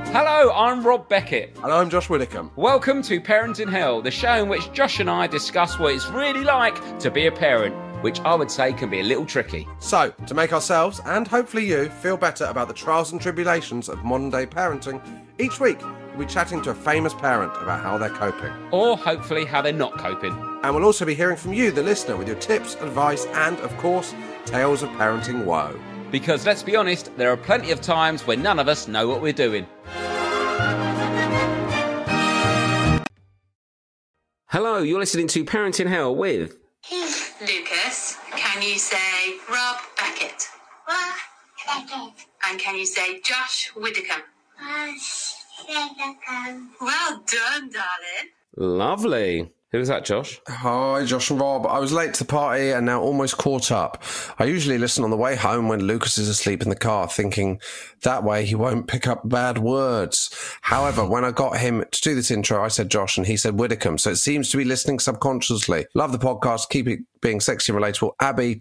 Hello, I'm Rob Beckett. And I'm Josh Widdicombe. Welcome to Parents in Hell, the show in which Josh and I discuss what it's really like to be a parent, which I would say can be a little tricky. So, to make ourselves, and hopefully you, feel better about the trials and tribulations of modern day parenting, each week we'll be chatting to a famous parent about how they're coping. Or hopefully how they're not coping. And we'll also be hearing from you, the listener, with your tips, advice, and, of course, tales of parenting woe. Because let's be honest, there are plenty of times when none of us know what we're doing. Hello, you're listening to Parents in Hell with... Lucas, can you say Rob Beckett? Beckett. And can you say Josh Widdicombe? Widdicombe. Well done, darling. Lovely. Who was that, Josh? Hi, Josh and Rob. I was late to the party and now almost caught up. I usually listen on the way home when Lucas is asleep in the car, thinking that way he won't pick up bad words. However, when I got him to do this intro, I said Josh and he said Widdicombe, so it seems to be listening subconsciously. Love the podcast. Keep it being sexy and relatable. Abby,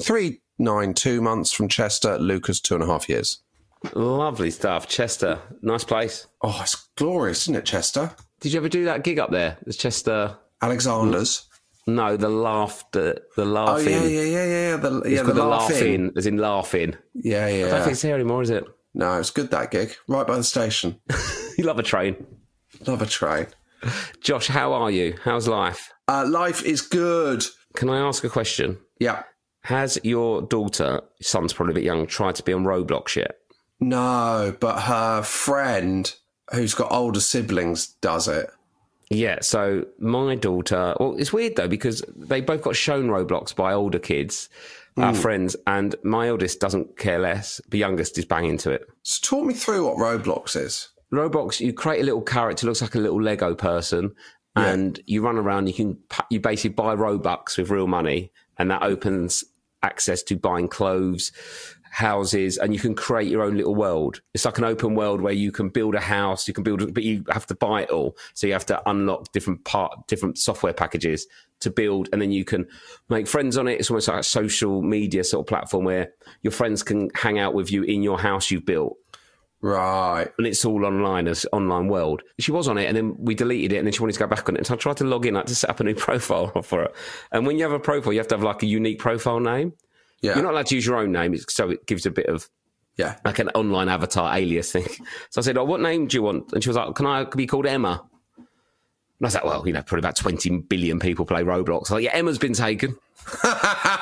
392 months from Chester. Lucas, 2.5 years. Lovely stuff. Chester. Nice place. Oh, it's glorious, isn't it, Chester? Did you ever do that gig up there? It's Chester... Alexander's? No, the laughing. Oh, yeah. The laughing, as in laughing. Yeah. I don't think it's there anymore, is it? No, it's good, that gig. Right by the station. You love a train. Love a train. Josh, how are you? How's life? Life is good. Can I ask a question? Yeah. Has your daughter, son's probably a bit young, tried to be on Roblox yet? No, but her friend, who's got older siblings, does it. Yeah, so my daughter... Well, it's weird, though, because they both got shown Roblox by older kids, friends, and my eldest doesn't care less. The youngest is banging to it. So talk me through what Roblox is. Roblox, you create a little character, looks like a little Lego person, and you run around. You basically buy Robux with real money, and that opens access to buying clothes, houses, and you can create your own little world. It's like an open world where you can build a house, but you have to buy it all. So you have to unlock different software packages to build, and then you can make friends on it. It's almost like a social media sort of platform where your friends can hang out with you in your house you've built. Right. And it's all online, as online world. She was on it, and then we deleted it, and then she wanted to go back on it. And so I tried to log in, to set up a new profile for her. And when you have a profile, you have to have like a unique profile name. Yeah. You're not allowed to use your own name, so it gives a bit of like an online avatar alias thing. So I said, what name do you want? And she was like, can I be called Emma? And I was like, well, probably about 20 billion people play Roblox. I was like, yeah, Emma's been taken. She was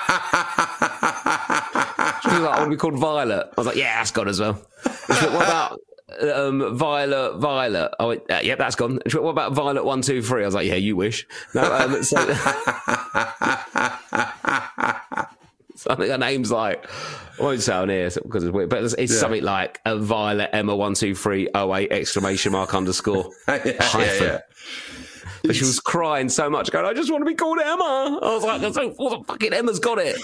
like, I want to be called Violet. I was like, yeah, that's gone as well. And she went, what about Violet? I went, yeah, that's gone. And she went, what about Violet 1, 2, 3? I was like, yeah, you wish. No, so I think her name's like, I won't say on here because it's weird, but it's something like Violet Emma 1, 2, 3 08 exclamation mark underscore hyphen. Yeah. But she was crying so much, going, I just want to be called Emma. I was like, the fucking Emma's got it.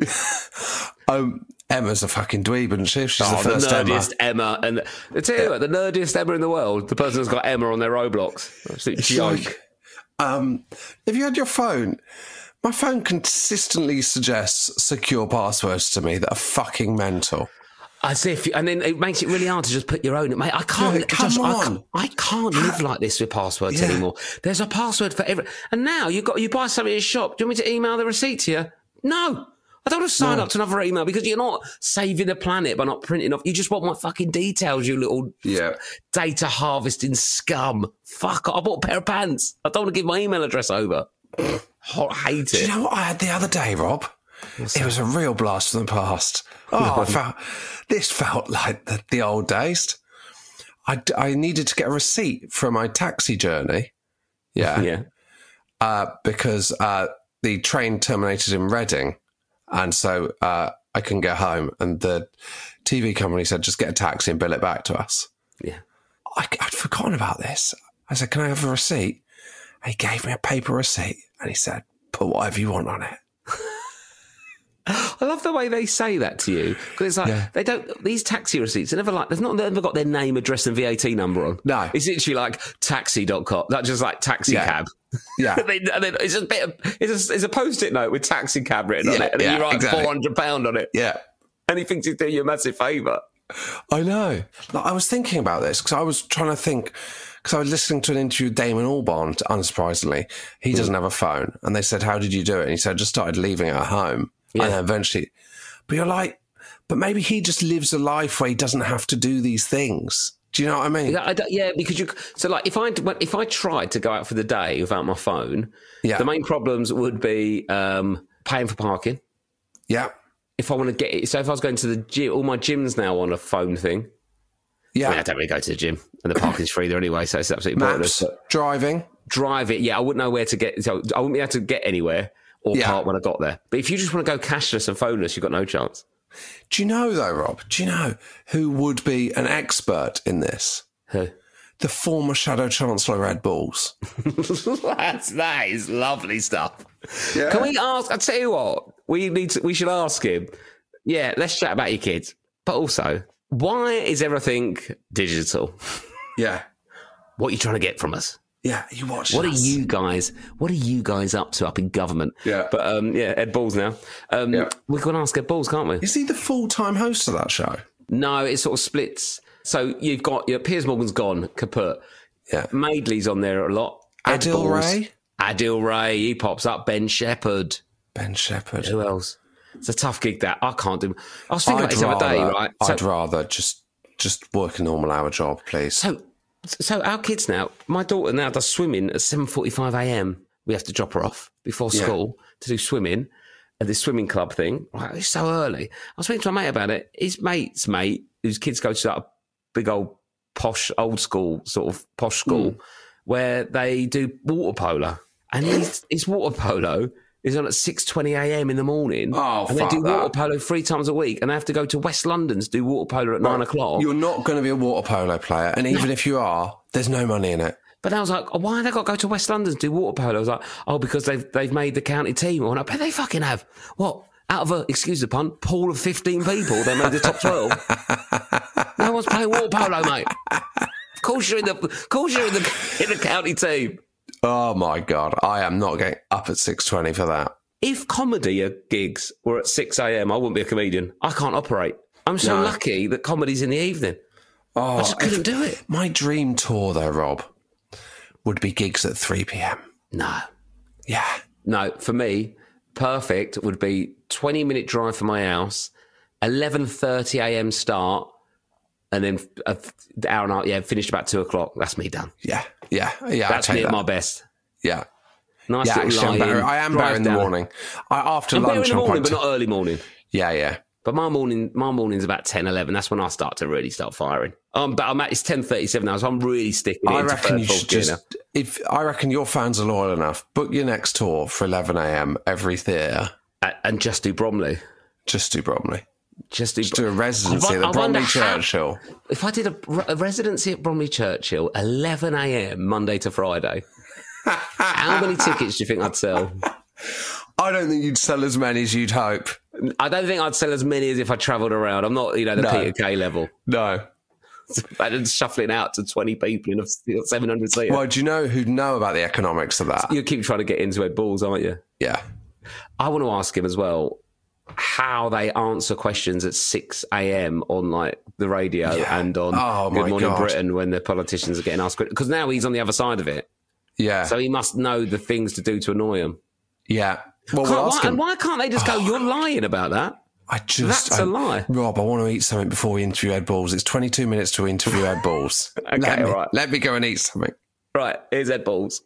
Emma's a fucking dweeb, isn't she? She's the first the nerdiest Emma. And I tell you what, the nerdiest Emma in the world, the person who's got Emma on their Roblox. Absolute joke. Have you had your phone? My phone consistently suggests secure passwords to me that are fucking mental. As if, and then it makes it really hard to just put your own. Mate, I can't. I can't live like this with passwords anymore. There's a password for every. And now you buy something in a shop. Do you want me to email the receipt to you? No, I don't want to sign up to another email because you're not saving the planet by not printing off. You just want my fucking details, you little data harvesting scum. Fuck! I bought a pair of pants. I don't want to give my email address over. I hate it. Do you know what I had the other day, Rob? It was a real blast from the past. This felt like the old days. I needed to get a receipt for my taxi journey. Yeah. Because the train terminated in Reading, and so I couldn't get home. And the TV company said, just get a taxi and bill it back to us. Yeah. I'd forgotten about this. I said, can I have a receipt? And he gave me a paper receipt, and he said, put whatever you want on it. I love the way they say that to you, because it's like they don't. These taxi receipts are never like they've never got their name, address, and VAT number on. No, it's literally like taxi.com. That's just like taxi cab. Yeah, and then it's a bit of it's a post-it note with taxi cab written on it, and then you write £400 on it. Yeah, and he thinks he's doing you a massive favour. I know. Like, I was thinking about this because I was trying to think, because I was listening to an interview with Damon Albarn, unsurprisingly. He doesn't have a phone. And they said, how did you do it? And he said, I just started leaving it at home. Yeah. And then eventually, but you're like, but maybe he just lives a life where he doesn't have to do these things. Do you know what I mean? Yeah, because so like if I tried to go out for the day without my phone, the main problems would be paying for parking. Yeah. If I want to get it, so if I was going to the gym, all my gym's now on a phone thing. Yeah. I don't really go to the gym, and the parking's free there anyway, so it's absolutely Maps, pointless. drive it. Yeah, I wouldn't know where to get, so I wouldn't be able to get anywhere or park when I got there. But if you just want to go cashless and phoneless, you've got no chance. Do you know though, Rob? Do you know who would be an expert in this? Who? The former Shadow Chancellor Ed Balls. That is lovely stuff. Yeah. Can we ask? I tell you what, we should ask him. Yeah, let's chat about your kids, but also, why is everything digital? Yeah. What are you trying to get from us? Yeah, you watch. What are you guys up to up in government? Yeah. But Ed Balls now. We can ask Ed Balls, can't we? Is he the full-time host of that show? No, it sort of splits. So you've got Piers Morgan's gone, kaput. Yeah. Madeley's on there a lot. Adil Ray? Adil Ray, he pops up. Ben Shepherd. Who else? It's a tough gig that I can't do. I was thinking about this the other day, right? I'd rather just work a normal hour job, please. So our kids now, my daughter now does swimming at 7:45 a.m. We have to drop her off before school to do swimming at this swimming club thing. Right, it's so early. I was speaking to my mate about it. His mate's mate, whose kids go to that big old posh, old school, sort of posh school, where they do water polo. And his water polo is on at 6:20 a.m. in the morning. Oh, and they do that. water polo 3 times a week, and they have to go to West London to do water polo at 9 o'clock. You're not going to be a water polo player, and even if you are, there's no money in it. But I was like, oh, why have they got to go to West London to do water polo? I was like, oh, because they've made the county team. I bet they fucking have. What? Out of a, excuse the pun, pool of 15 people, they made the top 12. No one's playing water polo, mate. Of course you're in the county team. Oh my God, I am not getting up at 6:20 for that. If comedy gigs were at 6 a.m, I wouldn't be a comedian. I can't operate. I'm so lucky that comedy's in the evening. Oh, I just couldn't do it. My dream tour, though, Rob, would be gigs at 3 p.m. No. Yeah. No, for me, perfect would be 20-minute drive from my house, 11:30 a.m. start, and then an hour and a half, finished about 2 o'clock. That's me done. Yeah. That's me at my best. Yeah. Nice Yeah, little actually, lie-in, I am better in the down. morning. After I'm better lunch, in the I'm morning, quite... but not early morning. Yeah. But my morning's about 10, 11. That's when I start to really start firing. But it's 10:37 now, so I'm really sticking it I into reckon third, you fourth should gear just... I reckon your fans are loyal enough. Book your next tour for 11 a.m. every theatre. And just do Bromley. Just do Bromley. Just do a residency at the Bromley Churchill. If I did a residency at Bromley Churchill, 11 a.m. Monday to Friday, how many tickets do you think I'd sell? I don't think you'd sell as many as you'd hope. I don't think I'd sell as many as if I travelled around. I'm not, the Peter Kay level. No. I'd shuffling out to 20 people in a 700 seater. Well, do you know who'd know about the economics of that? You keep trying to get into Ed Balls, aren't you? Yeah. I want to ask him as well how they answer questions at 6 a.m. on like the radio and on Good Morning Britain when the politicians are getting asked. Because now he's on the other side of it. Yeah. So he must know the things to do to annoy him. Yeah. Well, we'll ask him. And why can't they just go, you're lying about that? That's a lie. Rob, I want to eat something before we interview Ed Balls. It's 22 minutes to interview Ed Balls. Okay, all right. Let me go and eat something. Right, here's Ed Balls.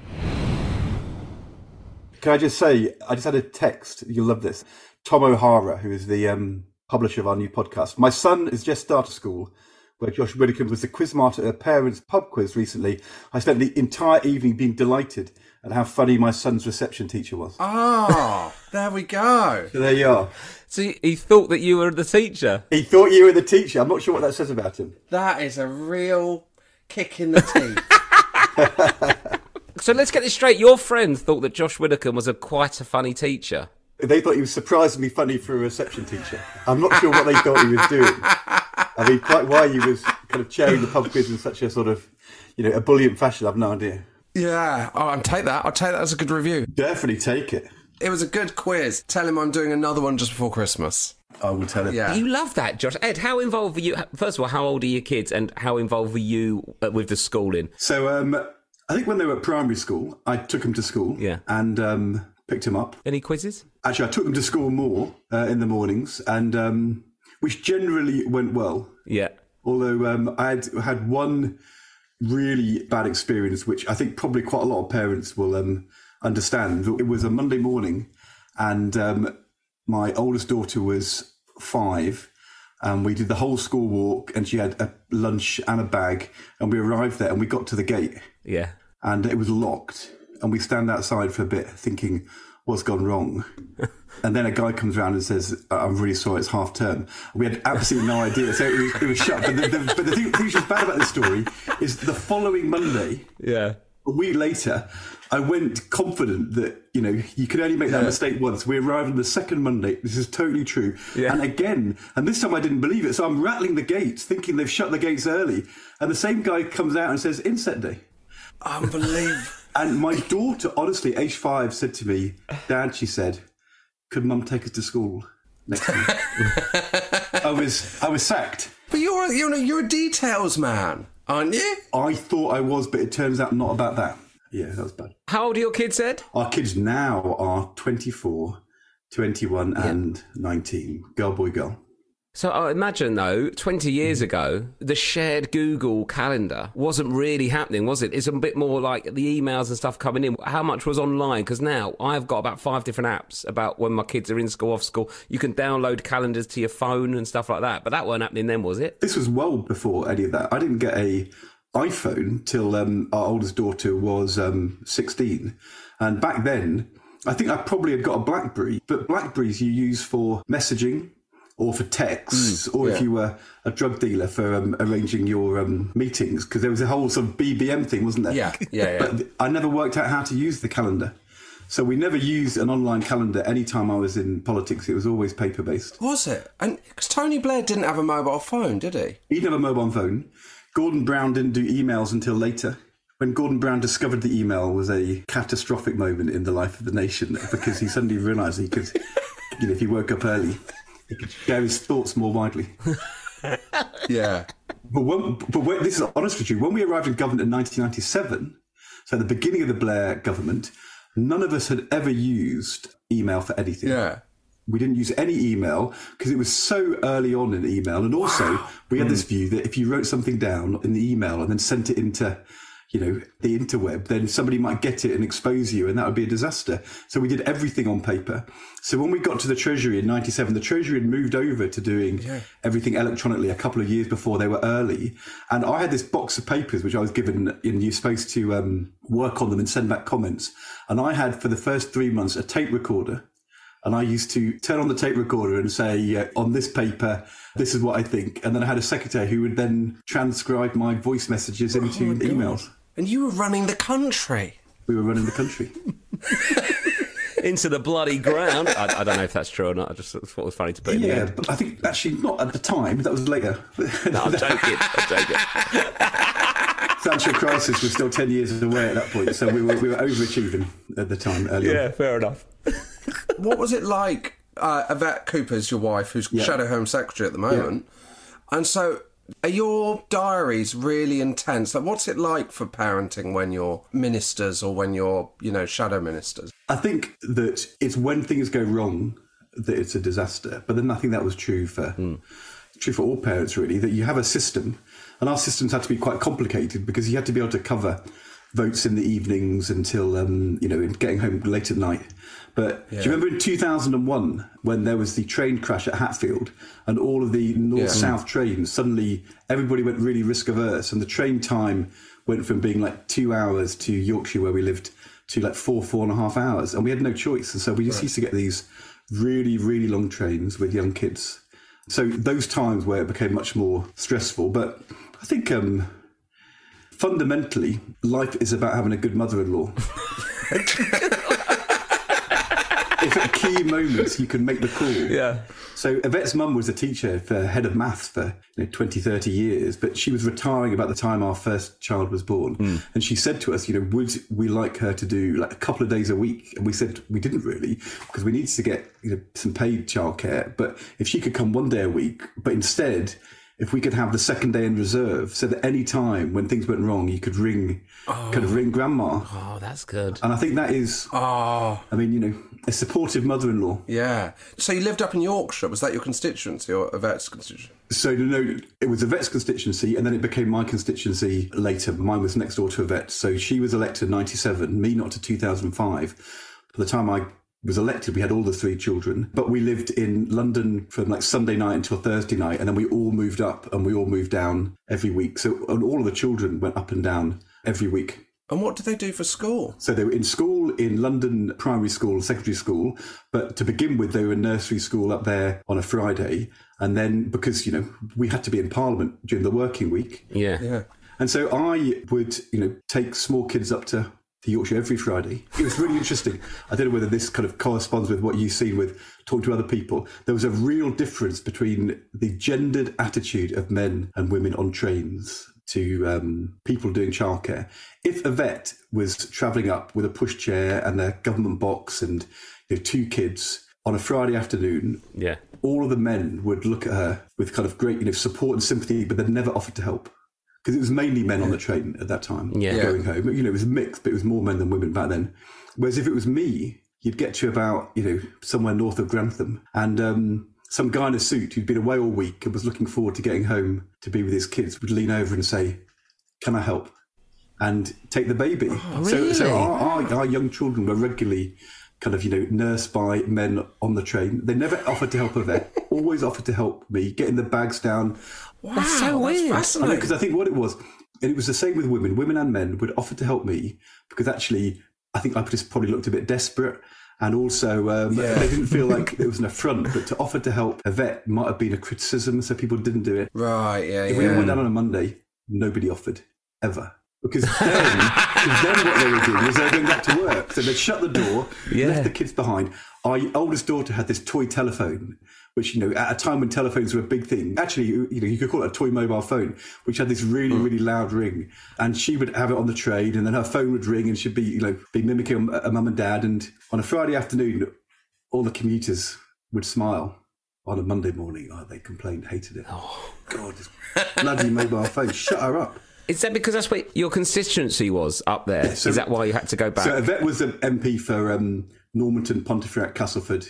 Can I just say, I just had a text. You'll love this. Tom O'Hara, who is the publisher of our new podcast. My son has just started school, where Josh Widdicombe was the quizmaster at a parents' pub quiz recently. I spent the entire evening being delighted at how funny my son's reception teacher was. Oh, there we go. So there you are. So he thought that you were the teacher? He thought you were the teacher. I'm not sure what that says about him. That is a real kick in the teeth. So let's get this straight. Your friend thought that Josh Widdicombe was quite a funny teacher. They thought he was surprisingly funny for a reception teacher. I'm not sure what they thought he was doing. I mean, quite why he was kind of chairing the pub quiz in such a sort of, ebullient fashion, I've no idea. Yeah, I'll take that. I'll take that as a good review. Definitely take it. It was a good quiz. Tell him I'm doing another one just before Christmas. I will tell it. Yeah. You love that, Josh. Ed, how involved were you? First of all, how old are your kids and how involved were you with the schooling? So I think when they were at primary school, I took them to school and picked them up. Any quizzes? Actually, I took them to school more in the mornings, and which generally went well. Yeah. Although I had one really bad experience, which I think probably quite a lot of parents will understand. It was a Monday morning, and my oldest daughter was 5, and we did the whole school walk, and she had a lunch and a bag, and we arrived there, and we got to the gate. Yeah. And it was locked, and we stand outside for a bit thinking, what's gone wrong? And then a guy comes around and says, I'm really sorry, it's half term. We had absolutely no idea, so it was shut. But the thing which is bad about this story is the following Monday, a week later, I went confident that, you could only make that mistake once. We arrived on the second Monday. This is totally true. Yeah. And again, and this time I didn't believe it. So I'm rattling the gates, thinking they've shut the gates early. And the same guy comes out and says, inset day. Unbelievable. And my daughter, honestly, age 5, said to me, Dad, she said, could Mum take us to school next week? I was sacked. But you're a details man, aren't you? I thought I was, but it turns out not about that. Yeah, that was bad. How old are your kids, Ed? Our kids now are 24, 21 and 19. Girl, boy, girl. So I imagine, though, 20 years ago, the shared Google Calendar wasn't really happening, was it? It's a bit more like the emails and stuff coming in. How much was online? Because now I've got about 5 different apps about when my kids are in school, off school. You can download calendars to your phone and stuff like that. But that weren't happening then, was it? This was well before any of that. I didn't get a iPhone till our oldest daughter was 16. And back then, I think I probably had got a BlackBerry. But BlackBerries you use for messaging, or for texts, or if you were a drug dealer for arranging your meetings, because there was a whole sort of BBM thing, wasn't there? Yeah. But I never worked out how to use the calendar. So we never used an online calendar any time I was in politics. It was always paper-based. Was it? And because Tony Blair didn't have a mobile phone, did he? He didn't have a mobile phone. Gordon Brown didn't do emails until later. When Gordon Brown discovered the email was a catastrophic moment in the life of the nation, because he suddenly realised he could, if he woke up early, he could share his thoughts more widely. Yeah. But this is honest with you. When we arrived in government in 1997, so at the beginning of the Blair government, none of us had ever used email for anything. Yeah. We didn't use any email because it was so early on in email. And also, we had this view that if you wrote something down in the email and then sent it into the interweb, then somebody might get it and expose you, and that would be a disaster. So we did everything on paper. So when we got to the Treasury in 97, the Treasury had moved over to doing everything electronically a couple of years before. They were early. And I had this box of papers, which I was given, and you're supposed to work on them and send back comments. And I had, for the first 3 months, a tape recorder. And I used to turn on the tape recorder and say, on this paper, this is what I think. And then I had a secretary who would then transcribe my voice messages into emails. And you were running the country. We were running the country. Into the bloody ground. I don't know if that's true or not. I just thought it was funny to put in the end. But I think actually not at the time. That was later. No, I'm joking. Financial crisis was still 10 years away at that point. So we were overachieving at the time. Yeah, fair enough. What was it like? Yvette Cooper's your wife, who's Shadow Home Secretary at the moment. Yeah. And so are your diaries really intense? Like, what's it like for parenting when you're ministers or when you're, shadow ministers? I think that it's when things go wrong that it's a disaster. But then I think that was true for all parents, really, that you have a system. And our systems had to be quite complicated because you had to be able to cover votes in the evenings until, getting home late at night. But do you remember in 2001 when there was the train crash at Hatfield and all of the north-south trains, suddenly everybody went really risk-averse and the train time went from being like 2 hours to Yorkshire where we lived to like 4.5 hours. And we had no choice. And so we just used to get these really, really long trains with young kids. So those times where it became much more stressful. But I think fundamentally, life is about having a good mother-in-law. if at key moments you can make the call. Yeah. So Yvette's mum was a teacher, for head of maths for 20, 30 years, but she was retiring about the time our first child was born. And she said to us, would we like her to do like a couple of days a week? And we said we didn't really, because we needed to get some paid childcare. But if she could come one day a week, but instead, if we could have the second day in reserve, so that any time when things went wrong, you could ring grandma. Oh, that's good. And I think that is, a supportive mother-in-law. Yeah. So you lived up in Yorkshire. Was that your constituency or Yvette's constituency? So, no, it was Yvette's constituency, and then it became my constituency later. Mine was next door to Yvette. So she was elected in 97, me not to 2005. By the time I was elected, we had all the 3 children. But we lived in London from like Sunday night until Thursday night, and then we all moved up and we all moved down every week. So and all of the children went up and down every week. And what did they do for school? So they were in school in London, primary school, secondary school. But to begin with, they were in nursery school up there on a Friday. And then because, we had to be in Parliament during the working week. Yeah. And so I would, take small kids up to Yorkshire every Friday. It was really interesting. I don't know whether this kind of corresponds with what you've seen with talking to other people. There was a real difference between the gendered attitude of men and women on trains to people doing childcare. If Yvette was travelling up with a pushchair and their government box and 2 kids on a Friday afternoon, all of the men would look at her with kind of great support and sympathy, but they'd never offered to help. Because it was mainly men on the train at that time going home. It was mixed, but it was more men than women back then. Whereas if it was me, you'd get to about, somewhere north of Grantham, and some guy in a suit who'd been away all week and was looking forward to getting home to be with his kids would lean over and say, "Can I help?" and take the baby. Oh, really? So our young children were regularly kind of, nursed by men on the train. They never offered to help Yvette, always offered to help me, getting the bags down. Wow, that's so weird. Fascinating. Because I think what it was, and it was the same with women and men, would offer to help me because actually I think I just probably looked a bit desperate. And also, they didn't feel like it was an affront, but to offer to help Yvette might have been a criticism, so people didn't do it. Right, If we went down on a Monday, nobody offered, ever. Because then what they were doing was they were going back to work. So they'd shut the door, left the kids behind. Our oldest daughter had this toy telephone, which, at a time when telephones were a big thing, actually, you could call it a toy mobile phone, which had this really, really loud ring. And she would have it on the train, and then her phone would ring, and she'd be, be mimicking a mum and dad. And on a Friday afternoon, all the commuters would smile. On a Monday morning, they complained, hated it. Oh, God, this bloody mobile phone, shut her up. Is that because that's what your constituency was up there? Yeah, so, is that why you had to go back? So Yvette was an MP for Normanton, Pontefract, Castleford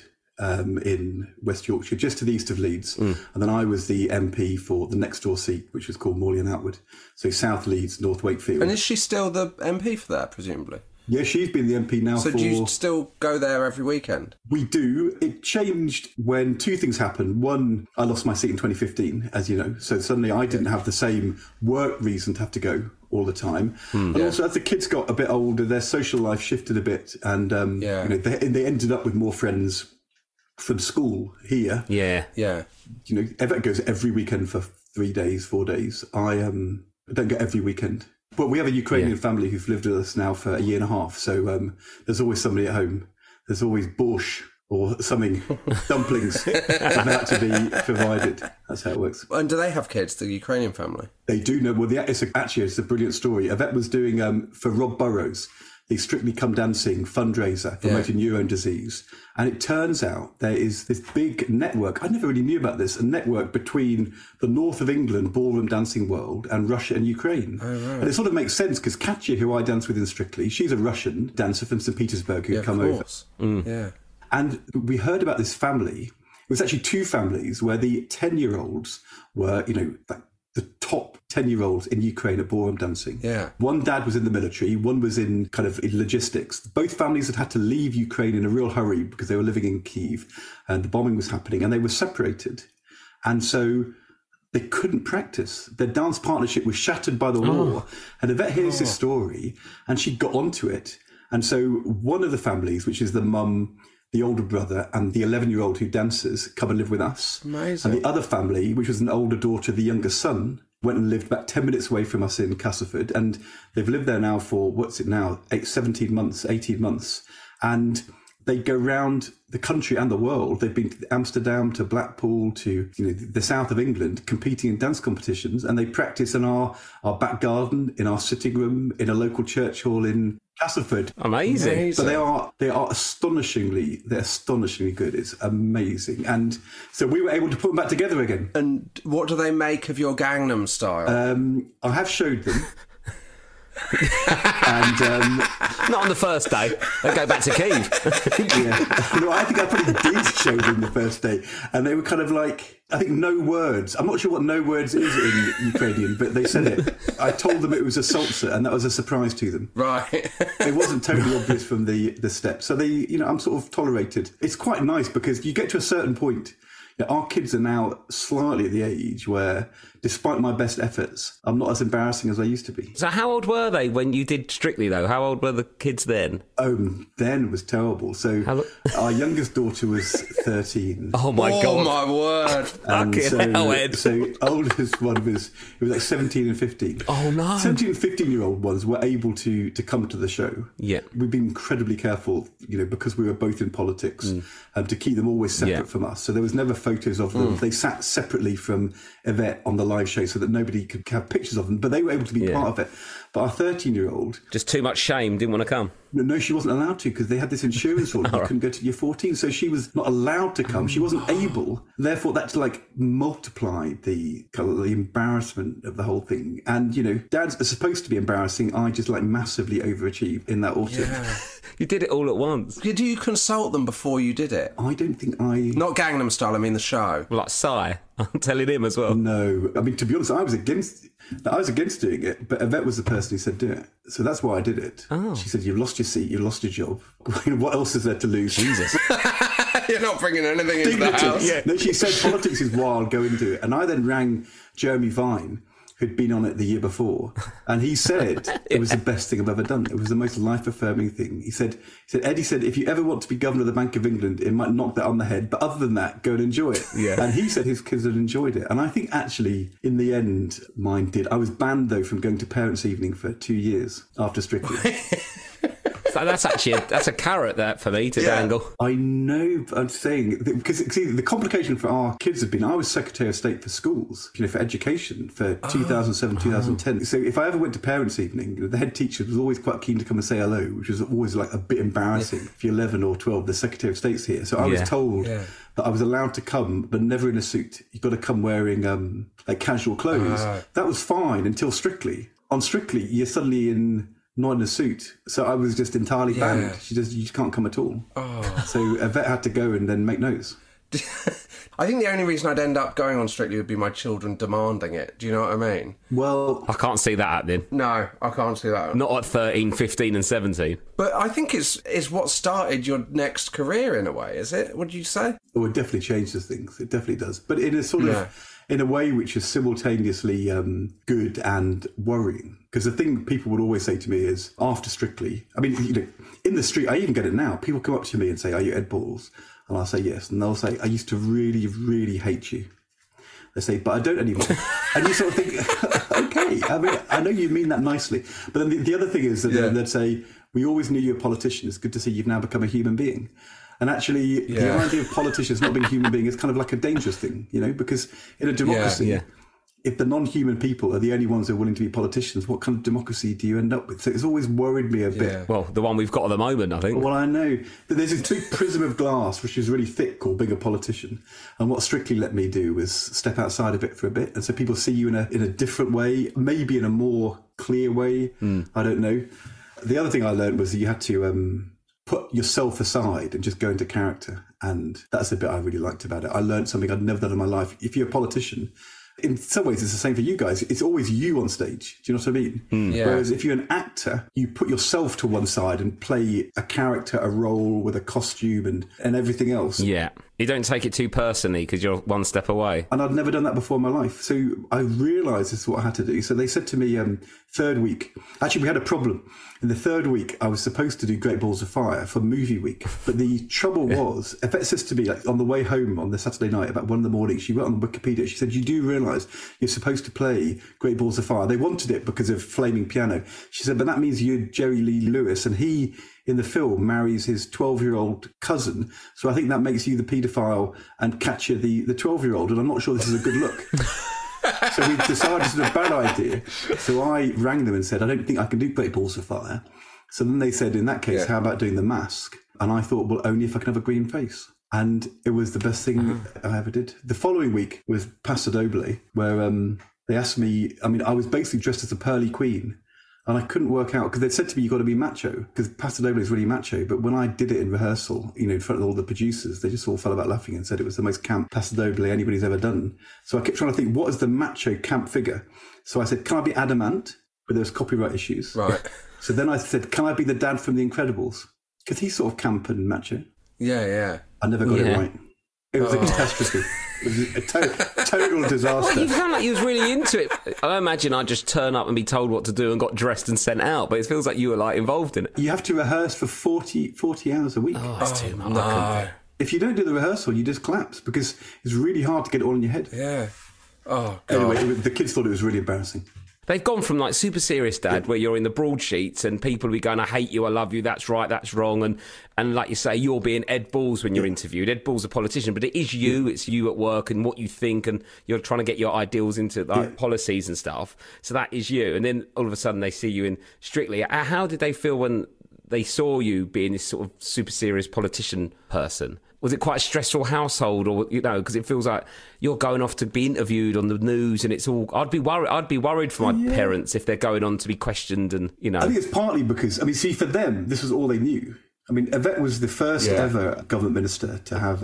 in West Yorkshire, just to the east of Leeds. And then I was the MP for the next door seat, which was called Morley and Outward. So South Leeds, North Wakefield. And is she still the MP for that, presumably? Yeah, she's been the MP now So do you still go there every weekend? We do. It changed when 2 things happened. One, I lost my seat in 2015, as you know. So suddenly I didn't have the same work reason to have to go all the time. And also as the kids got a bit older, their social life shifted a bit. And they ended up with more friends from school here. Yeah. Yvette goes every weekend for 3 days, 4 days. I don't go every weekend. But we have a Ukrainian family who've lived with us now for a year and a half. So there's always somebody at home. There's always borscht or something, dumplings about to be provided. That's how it works. And do they have kids, the Ukrainian family? They do know. Well, it's a brilliant story. Yvette was doing, for Rob Burrows, the Strictly Come Dancing fundraiser promoting neurone disease. And it turns out there is this big network. I never really knew about this, a network between the north of England ballroom dancing world and Russia and Ukraine. Oh, right. And it sort of makes sense because Katya, who I dance with in Strictly, she's a Russian dancer from St. Petersburg who'd come over. Yeah. And we heard about this family. It was actually 2 families where the 10-year-olds were, like the top 10-year-olds in Ukraine at ballroom dancing. Yeah. One dad was in the military, one was in kind of in logistics. Both families had to leave Ukraine in a real hurry because they were living in Kyiv and the bombing was happening and they were separated. And so they couldn't practice. Their dance partnership was shattered by the war. And Yvette hears this story and she got onto it. And so one of the families, which is the mum, the older brother and the 11-year-old who dances come and live with us. Amazing. And the other family, which was an older daughter, the younger son, went and lived about 10 minutes away from us in Castleford. And they've lived there now for, 18 months. And They go around the country and the world. They've been to Amsterdam, to Blackpool, to the south of England, competing in dance competitions, and they practice in our back garden, in our sitting room, in a local church hall in Castleford. Amazing. But they are astonishingly good. It's amazing. And so we were able to put them back together again. And what do they make of your Gangnam Style? I have showed them. And Not on the first day. They go back to Kyiv. yeah, no, I think I probably did show them the first day, and they were kind of like, I think no words. I'm not sure what no words is in Ukrainian, but they said it. I told them it was a salsa, and that was a surprise to them. Right. It wasn't totally obvious from the steps, so they, I'm sort of tolerated. It's quite nice because you get to a certain point. Our kids are now slightly at the age where, despite my best efforts, I'm not as embarrassing as I used to be. So how old were they when you did Strictly, though? How old were the kids then? Then was terrible. So our youngest daughter was 13. Oh, my God. Oh, my word. Fucking hell, Ed. So oldest one was like 17 and 15. Oh, no. 17 and 15-year-old ones were able to come to the show. Yeah. We've been incredibly careful, because we were both in politics, to keep them always separate from us. So there was never photos of them. They sat separately from Yvette on the live show so that nobody could have pictures of them, but they were able to be part of it. But our 13-year-old... Just too much shame, didn't want to come. No, she wasn't allowed to because they had this insurance rule. You couldn't go to year 14. So she was not allowed to come. She wasn't able. Therefore, that multiplied the embarrassment of the whole thing. And, Dad's supposed to be embarrassing. I just massively overachieved in that autumn. Yeah. You did it all at once. Did you consult them before you did it? I don't think I... Not Gangnam Style, I mean the show. Well, like Psy. I'm telling him as well. No. I mean, to be honest, I was against doing it, but Yvette was the person who said do it. So that's why I did it. Oh. She said, you've lost your seat, you've lost your job. What else is there to lose? Jesus. You're not bringing anything into the house. Yeah. No, she said politics is wild, go into it. And I then rang Jeremy Vine, who'd been on it the year before, and he said it was the best thing I've ever done. It was the most life-affirming thing. He said, Eddie said, if you ever want to be governor of the Bank of England, it might knock that on the head, but other than that, go and enjoy it. Yeah. And he said his kids had enjoyed it. And I think actually, in the end, mine did. I was banned, though, from going to parents' evening for 2 years after Strictly. So that's a carrot that for me to dangle. I know, but I'm saying, because see, the complication for our kids have been, I was Secretary of State for schools, for education for 2007, 2010. So if I ever went to parents' evening, the head teacher was always quite keen to come and say hello, which was always a bit embarrassing. If you're 11 or 12, the Secretary of State's here. So I was told that I was allowed to come, but never in a suit. You've got to come wearing casual clothes. That was fine until Strictly. On Strictly, you're suddenly not in a suit, so I was just entirely banned. You just can't come at all. So Yvette had to go and then make notes. I think the only reason I'd end up going on Strictly would be my children demanding it. Do you know what I mean? Well, I can't see that happening. No, I can't see that. Not at 13, 15 and 17. But I think it's what started your next career in a way, is it? What did you say? Oh, it definitely changes things. It definitely does. But in a sort of... in a way which is simultaneously good and worrying. Because the thing people would always say to me is, after Strictly, I mean, in the street, I even get it now. People come up to me and say, are you Ed Balls? And I'll say yes. And they'll say, I used to really, really hate you. They say, but I don't anymore. And you sort of think, okay, I mean, I know you mean that nicely. But then the other thing is that they'd say, we always knew you were a politician. It's good to see you've now become a human being. And actually, the idea of politicians not being human beings is kind of like a dangerous thing, because in a democracy, if the non-human people are the only ones who are willing to be politicians, what kind of democracy do you end up with? So it's always worried me a bit. Well, the one we've got at the moment, I think. Well, I know. There's this big prism of glass, which is really thick, called being a politician. And what Strictly let me do was step outside of it for a bit. And so people see you in a different way, maybe in a more clear way. I don't know. The other thing I learned was that you had to... put yourself aside and just go into character. And that's the bit I really liked about it. I learned something I'd never done in my life. If you're a politician, in some ways it's the same for you guys. It's always you on stage. Do you know what I mean? Whereas if you're an actor, you put yourself to one side and play a character, a role with a costume and everything else. Yeah. You don't take it too personally because you're one step away. And I'd never done that before in my life. So I realised this is what I had to do. So they said to me, third week, actually we had a problem. In the third week, I was supposed to do Great Balls of Fire for movie week. But the trouble was, Yvette says to me, on the way home on the Saturday night, about 1 a.m, she wrote on Wikipedia, she said, you do realise you're supposed to play Great Balls of Fire. They wanted it because of Flaming Piano. She said, but that means you're Jerry Lee Lewis, and he in the film marries his 12-year-old cousin. So I think that makes you the paedophile and Katya the 12-year-old. And I'm not sure this is a good look. So we decided it's a bad idea. So I rang them and said, I don't think I can do Great Balls of Fire. So then they said, in that case, how about doing The Mask? And I thought, well, only if I can have a green face. And it was the best thing I ever did. The following week was Paso Doble, where they asked me, I mean, I was basically dressed as a pearly queen. And I couldn't work out, because they'd said to me, you've got to be macho, because Paso Doble is really macho. But when I did it in rehearsal, in front of all the producers, they just all fell about laughing and said it was the most camp Paso Doble anybody's ever done. So I kept trying to think, what is the macho camp figure? So I said, can I be Adamant? But there was copyright issues. Right. So then I said, can I be the dad from The Incredibles? Because he's sort of camp and macho. Yeah. I never got it right. It was a catastrophe. It was a total disaster. Well, you sound like you was really into it. I imagine I'd just turn up and be told what to do and got dressed and sent out, but it feels like you were like involved in it. You have to rehearse for 40 hours a week. Oh, that's too much. No. If you don't do the rehearsal, you just collapse because it's really hard to get it all in your head. Yeah. Oh, God. Anyway, the kids thought it was really embarrassing. They've gone from like Super Serious Dad, where you're in the broadsheets and people will be going, I hate you, I love you, that's right, that's wrong. And like you say, you're being Ed Balls when you're interviewed. Ed Balls a politician, but it is you, it's you at work and what you think, and you're trying to get your ideals into like policies and stuff. So that is you. And then all of a sudden they see you in Strictly. How did they feel when they saw you being this sort of super serious politician person? Was it quite a stressful household, or because it feels like you're going off to be interviewed on the news, and it's all. I'd be worried for my parents if they're going on to be questioned, and I think it's partly because see, for them, this was all they knew. I mean, Yvette was the first ever government minister to have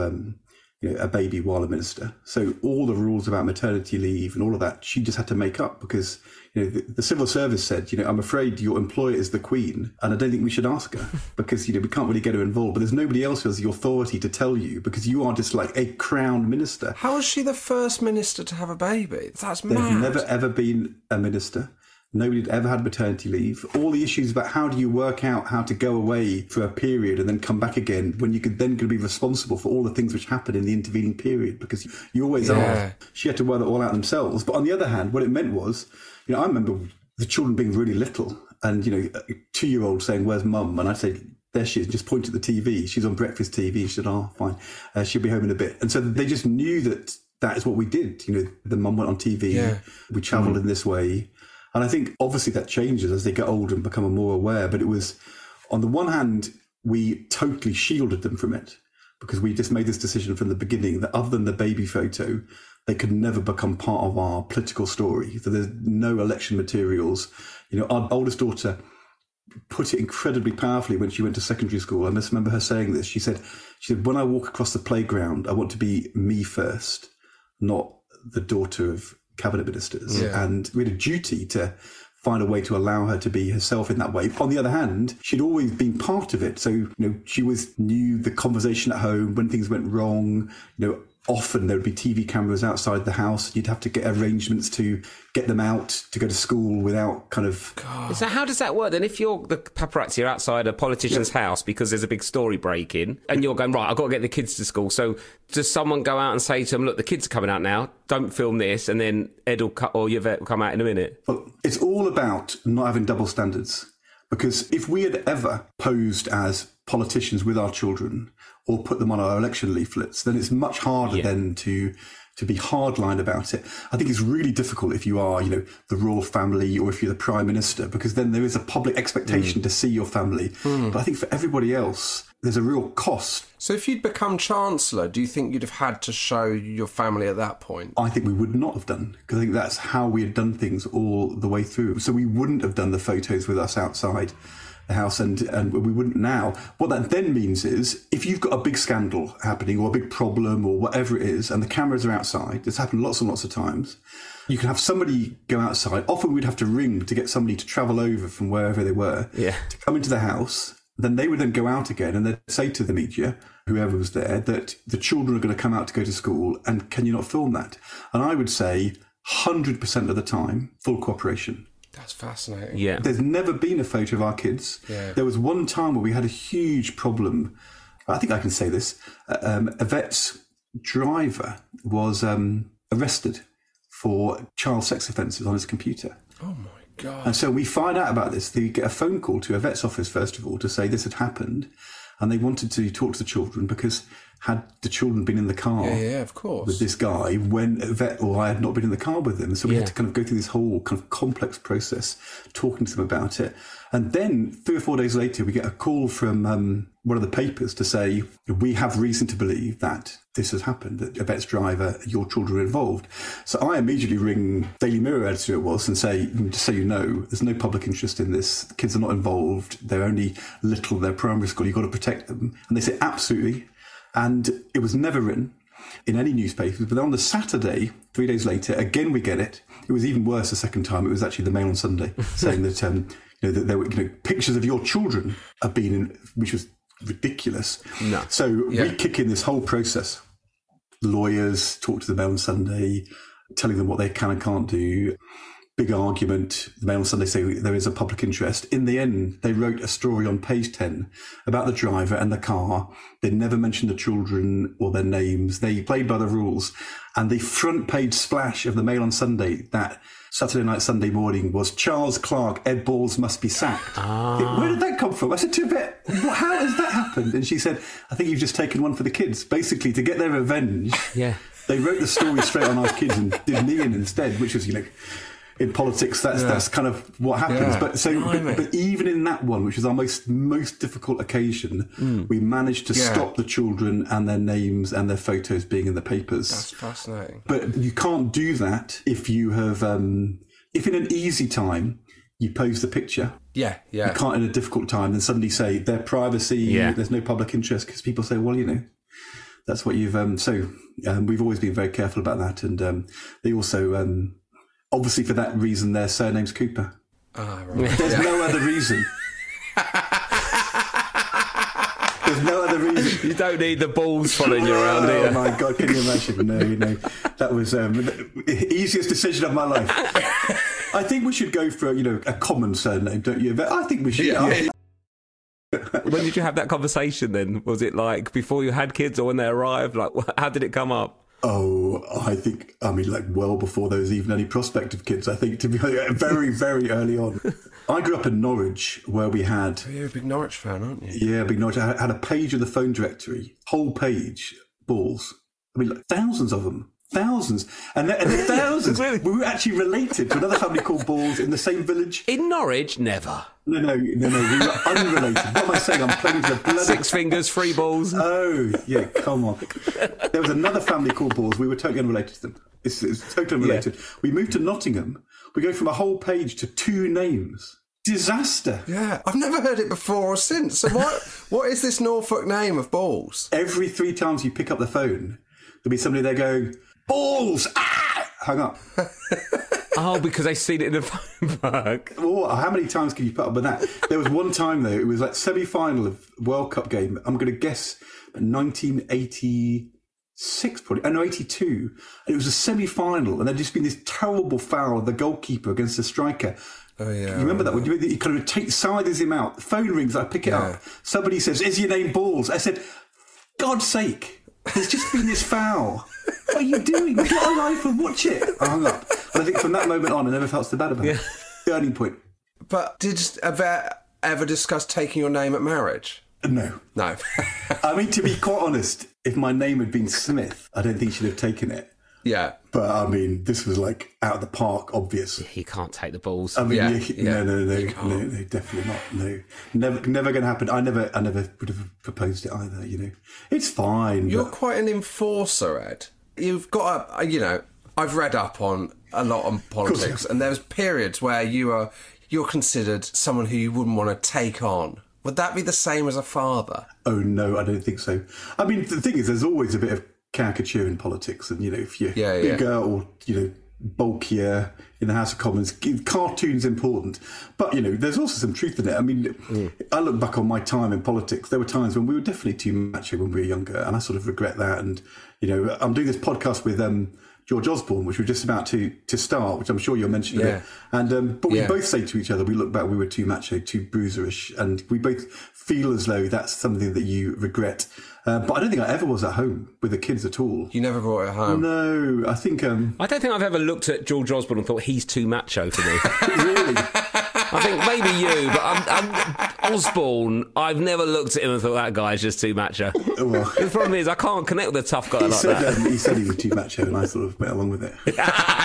a baby while a minister. So all the rules about maternity leave and all of that, she just had to make up because the civil service said, I'm afraid your employer is the Queen, and I don't think we should ask her because we can't really get her involved. But there's nobody else who has the authority to tell you because you are just like a crown minister. How was she the first minister to have a baby? That's mad. There's never ever been a minister. Nobody had ever had maternity leave. All the issues about how do you work out how to go away for a period and then come back again when you could then be responsible for all the things which happen in the intervening period because you always are. She had to work that all out themselves. But on the other hand, what it meant was, I remember the children being really little and, a 2-year-old saying, where's mum? And I'd say, there she is, just point at the TV. She's on breakfast TV. She said, oh, fine. She'll be home in a bit. And so they just knew that is what we did. The mum went on TV. Yeah. We travelled in this way. And I think obviously that changes as they get older and become more aware. But it was, on the one hand, we totally shielded them from it because we just made this decision from the beginning that other than the baby photo, they could never become part of our political story. So there's no election materials. Our oldest daughter put it incredibly powerfully when she went to secondary school. I just remember her saying this. She said, when I walk across the playground, I want to be me first, not the daughter of cabinet ministers. Yeah. And we had a duty to find a way to allow her to be herself in that way. On the other hand, she'd always been part of it. So, she knew the conversation at home when things went wrong. Often there would be TV cameras outside the house. You'd have to get arrangements to get them out to go to school without kind of... God. So how does that work then? If you're the paparazzi are outside a politician's house because there's a big story breaking and you're going, right, I've got to get the kids to school. So does someone go out and say to them, look, the kids are coming out now, don't film this, and then Ed or Yvette will come out in a minute? Well, it's all about not having double standards. Because if we had ever posed as politicians with our children or put them on our election leaflets, then it's much harder then to be hardline about it. I think it's really difficult if you are, the royal family or if you're the prime minister, because then there is a public expectation to see your family. But I think for everybody else, there's a real cost. So if you'd become Chancellor, do you think you'd have had to show your family at that point? I think we would not have done, because I think that's how we had done things all the way through. So we wouldn't have done the photos with us outside the house, and we wouldn't now. What that then means is, if you've got a big scandal happening or a big problem or whatever it is, and the cameras are outside, it's happened lots and lots of times, you can have somebody go outside. Often we'd have to ring to get somebody to travel over from wherever they were to come into the house. Then they would then go out again and they'd say to the media, whoever was there, that the children are going to come out to go to school and can you not film that? And I would say 100% of the time, full cooperation. That's fascinating. Yeah. There's never been a photo of our kids. Yeah. There was one time where we had a huge problem. I think I can say this. Yvette's driver was arrested for child sex offences on his computer. Oh, my God. And so we find out about this. They get a phone call to a vet's office, first of all, to say this had happened. And they wanted to talk to the children because had the children been in the car Yeah, of course. with this guy when a vet or I had not been in the car with them. So we had to kind of go through this whole kind of complex process, talking to them about it. And then 3 or 4 days later, we get a call from one of the papers to say, we have reason to believe that this has happened, that a vet's driver, your children are involved. So I immediately ring Daily Mirror editor it was and say, just so you know, there's no public interest in this. The kids are not involved. They're only little. They're primary school. You've got to protect them. And they say, absolutely. And it was never written in any newspapers. But then on the Saturday, 3 days later, again we get it. It was even worse the second time. It was actually the Mail on Sunday saying that that there were pictures of your children are being in, which was ridiculous. No. So we kick in this whole process. Lawyers talk to the Mail on Sunday, telling them what they can and can't do. Big argument. The Mail on Sunday say there is a public interest. In the end, they wrote a story on page 10 about the driver and the car. They never mentioned the children or their names. They played by the rules. And the front page splash of the Mail on Sunday that Saturday night, Sunday morning was Charles Clark, Ed Balls must be sacked. Where did that come from? I said to Yvette, how has that happened? And she said, I think you've just taken one for the kids. Basically, to get their revenge, they wrote the story straight on our kids and did me in instead, which was, in politics, that's kind of what happens. Yeah. But even in that one, which is our most difficult occasion, we managed to stop the children and their names and their photos being in the papers. That's fascinating. But you can't do that if you have, if in an easy time you pose the picture. Yeah. You can't in a difficult time then suddenly say their privacy, there's no public interest, because people say, well, that's what you've. We've always been very careful about that, and they also. Obviously, for that reason, their surname's Cooper. Right. There's no other reason. There's no other reason. You don't need the balls following you around, do you? Oh my God, can you imagine? No, that was the easiest decision of my life. I think we should go for a common surname, don't you? I think we should. Yeah. When did you have that conversation then? Was it like before you had kids or when they arrived? Like, how did it come up? Oh, well before there was even any prospect of kids, I think, to be very, very early on. I grew up in Norwich, where we had... You're a big Norwich fan, aren't you? Yeah, big Norwich. I had a page of the phone directory, whole page, balls. Thousands of them. Thousands. And they're thousands. Really? We were actually related to another family called Balls in the same village. In Norwich? Never. No, we were unrelated. What am I saying? I'm playing to the bloody... 6 fingers, 3 balls. Oh, yeah, come on. There was another family called Balls. We were totally unrelated to them. It's totally unrelated. Yeah. We moved to Nottingham. We go from a whole page to 2 names. Disaster. Yeah, I've never heard it before or since. So what is this Norfolk name of Balls? Every 3 times you pick up the phone, there'll be somebody there going, Balls! Ah! Hung up. Oh, because they've seen it in the phone book. Oh, how many times can you put up with that? There was one time, though, it was like semi-final of World Cup game. I'm going to guess 1986, probably. Oh, no, 82. And it was a semi-final, and there'd just been this terrible foul of the goalkeeper against the striker. Oh, yeah. You remember that? When you kind of siders him out. The phone rings, I pick it up. Somebody says, is your name Balls? I said, God's sake, there's just been this foul. What are you doing? Get a life and watch it. I hung up. And I think from that moment on, I never felt so bad about it. Turning point. But did a vet ever discuss taking your name at marriage? No. I mean, to be quite honest, if my name had been Smith, I don't think she'd have taken it. Yeah. But, I mean, this was like out of the park, obvious. You can't take the balls. I mean, no, definitely not. No. Never going to happen. I never would have proposed it either, It's fine. You're quite an enforcer, Ed. You've got I've read up on a lot on politics, and there's periods where you're considered someone who you wouldn't want to take on. Would that be the same as a father? Oh, no, I don't think so. I mean, the thing is, there's always a bit of caricature in politics, and, if you're bigger or, bulkier in the House of Commons, cartoon's important. But, there's also some truth in it. I mean, I look back on my time in politics, there were times when we were definitely too macho when we were younger, and I sort of regret that. And, I'm doing this podcast with George Osborne, which we're just about to start, which I'm sure you'll mention a bit. And but we both say to each other, we look back, we were too macho, too bruiserish, and we both feel as though that's something that you regret. But I don't think I ever was at home with the kids at all. You never brought it home? No, I think... I don't think I've ever looked at George Osborne and thought, he's too macho for me. Really? I think maybe you, but I'm Osborne, I've never looked at him and thought, that guy's just too macho. Well, The problem is, I can't connect with a tough guy like that. he said he was too macho, and I sort of went along with it. Do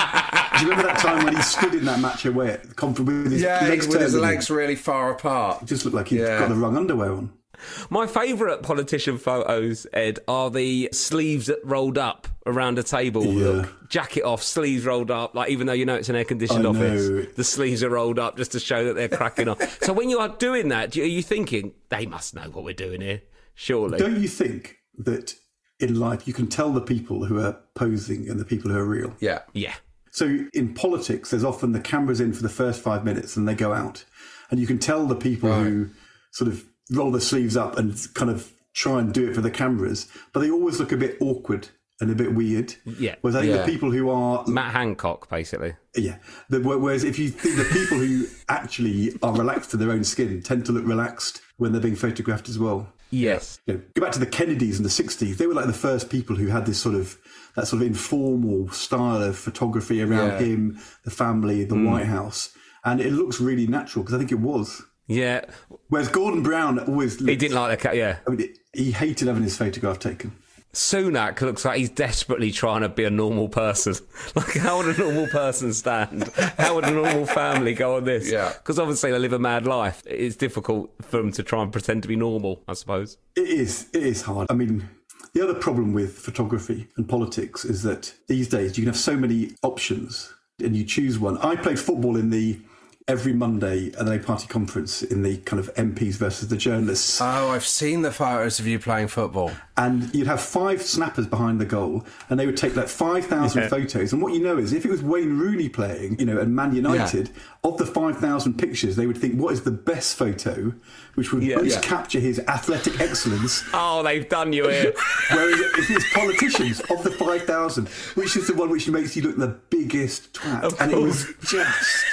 you remember that time when he stood in that macho way at the conference with his legs with his turned? legs really far apart? It just looked like he'd got the wrong underwear on. My favourite politician photos, Ed, are the sleeves that rolled up around a table look. Jacket off, sleeves rolled up, like even though you know it's an air-conditioned office, the sleeves are rolled up just to show that they're cracking on. So when you are doing that, are you thinking, they must know what we're doing here, surely? Don't you think that in life you can tell the people who are posing and the people who are real? Yeah. Yeah. So in politics, there's often the cameras in for the first 5 minutes and they go out. And you can tell the people who sort of roll their sleeves up and kind of try and do it for the cameras, but they always look a bit awkward and a bit weird. Yeah. Whereas I think the people who are... Matt Hancock, basically. Yeah. Whereas if you think the people who actually are relaxed to their own skin tend to look relaxed when they're being photographed as well. Yes. You know, go back to the Kennedys in the 60s. They were like the first people who had this that sort of informal style of photography around him, the family, the White House. And it looks really natural because I think it was. Yeah. Whereas Gordon Brown always... He didn't like the... Yeah. I mean, he hated having his photograph taken. Sunak looks like he's desperately trying to be a normal person. Like, how would a normal person stand? How would a normal family go on this? Yeah. Because obviously they live a mad life. It's difficult for them to try and pretend to be normal, I suppose. It is hard. I mean, the other problem with photography and politics is that these days you can have so many options and you choose one. I played football in the every Monday at the party conference in the kind of MPs versus the journalists. Oh, I've seen the photos of you playing football. And you'd have 5 snappers behind the goal, and they would take like 5,000 photos. And what you know is, if it was Wayne Rooney playing, and Man United, of the 5,000 pictures, they would think, what is the best photo, which would most capture his athletic excellence? Oh, they've done you here. Whereas if it's politicians, of the 5,000, which is the one which makes you look the biggest twat? And it was just...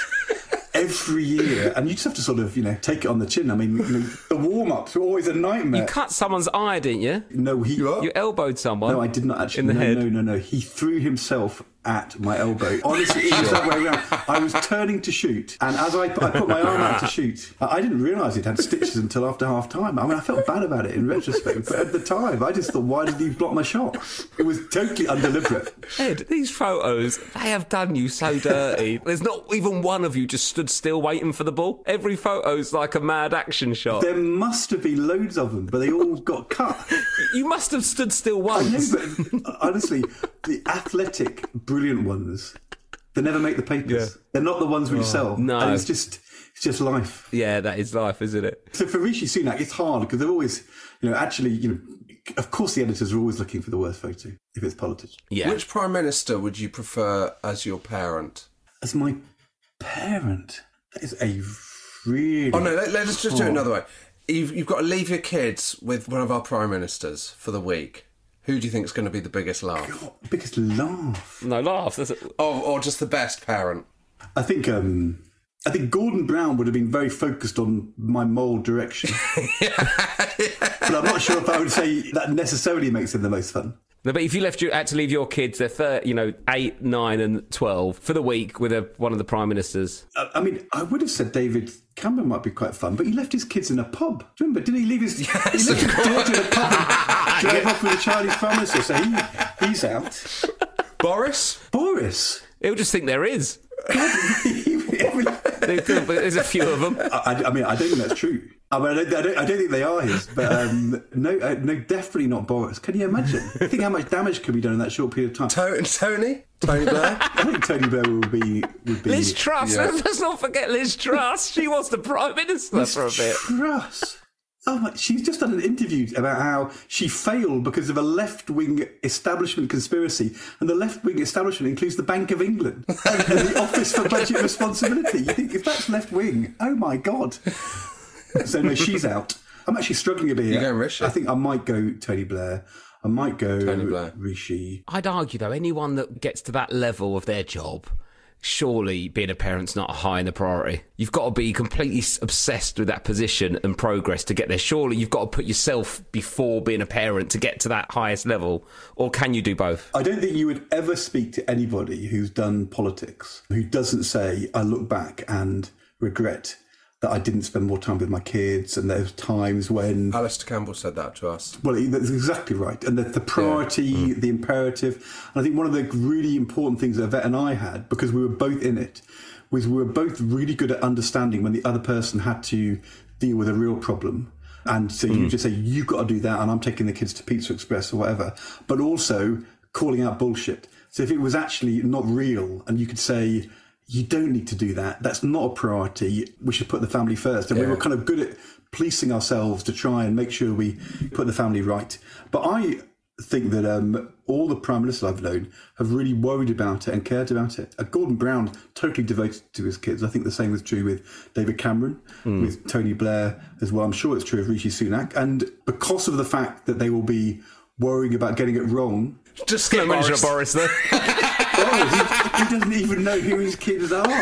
every year, and you just have to sort of, take it on the chin. I mean, the warm-ups were always a nightmare. You cut someone's eye, didn't you? No, You elbowed someone. No, I did not actually. In the head. No. He threw himself at my elbow. Honestly, it was that way around. I was turning to shoot, and as I put my arm out to shoot, I didn't realise it had stitches until after half time. I mean, I felt bad about it in retrospect, but at the time, I just thought, why did he block my shot? It was totally undeliberate. Ed, these photos, they have done you so dirty. There's not even one of you just stood still waiting for the ball. Every photo's like a mad action shot. There must have been loads of them, but they all got cut. You must have stood still once. I know, but honestly, the athletic, brilliant ones, they never make the papers. Yeah. They're not the ones we sell. No. And it's just life. Yeah, that is life, isn't it? So for Rishi Sunak, it's hard because they're always, of course the editors are always looking for the worst photo if it's politics. Yeah. Which Prime Minister would you prefer as your parent? As my parent, that is a really... Oh, no, let's just do it another way. You've got to leave your kids with one of our Prime Ministers for the week. Who do you think is going to be the biggest laugh? God, biggest laugh. No, laugh. That's it. Or just the best parent? I think Gordon Brown would have been very focused on my moral direction. But I'm not sure if I would say that necessarily makes him the most fun. No, but if you had to leave your kids, they're 8, 9 and 12 for the week with one of the Prime Ministers. I mean, I would have said David Cameron might be quite fun, but he left his kids in a pub. Do you remember? Did he leave his daughter in a pub and drive off with a Chinese Prime Minister? So he's out. Boris? He'll just think there is. There's a few of them. I mean, I don't think that's true. I mean, I don't think they are his, but no, definitely not Boris. Can you imagine? Think how much damage could be done in that short period of time. Tony Blair? I think Tony Blair would be. Liz Truss. Yeah. Let's not forget Liz Truss. She was the Prime Minister for a bit. Truss. Oh, she's just done an interview about how she failed because of a left-wing establishment conspiracy, and the left-wing establishment includes the Bank of England and the Office for Budget Responsibility. You think, if that's left-wing, oh my God. So no, she's out. I'm actually struggling a bit here. You're going Rishi? I think I might go Tony Blair. I might go Tony Blair. Rishi. I'd argue, though, anyone that gets to that level of their job, surely being a parent's not high in the priority. You've got to be completely obsessed with that position and progress to get there. Surely you've got to put yourself before being a parent to get to that highest level. Or can you do both? I don't think you would ever speak to anybody who's done politics who doesn't say, I look back and regret that I didn't spend more time with my kids, and there's times when... Alistair Campbell said that to us. Well, that's exactly right. And the priority, the imperative. And I think one of the really important things that Yvette and I had, because we were both in it, was we were both really good at understanding when the other person had to deal with a real problem. And so you just say, you've got to do that, and I'm taking the kids to Pizza Express or whatever. But also calling out bullshit. So if it was actually not real, and you could say... You don't need to do that. That's not a priority. We should put the family first. And we were kind of good at policing ourselves to try and make sure we put the family right. But I think that all the prime ministers I've known have really worried about it and cared about it. Gordon Brown, totally devoted to his kids. I think the same was true with David Cameron, with Tony Blair as well. I'm sure it's true of Rishi Sunak. And because of the fact that they will be worrying about getting it wrong... Just get Boris there. He doesn't even know who his kids are.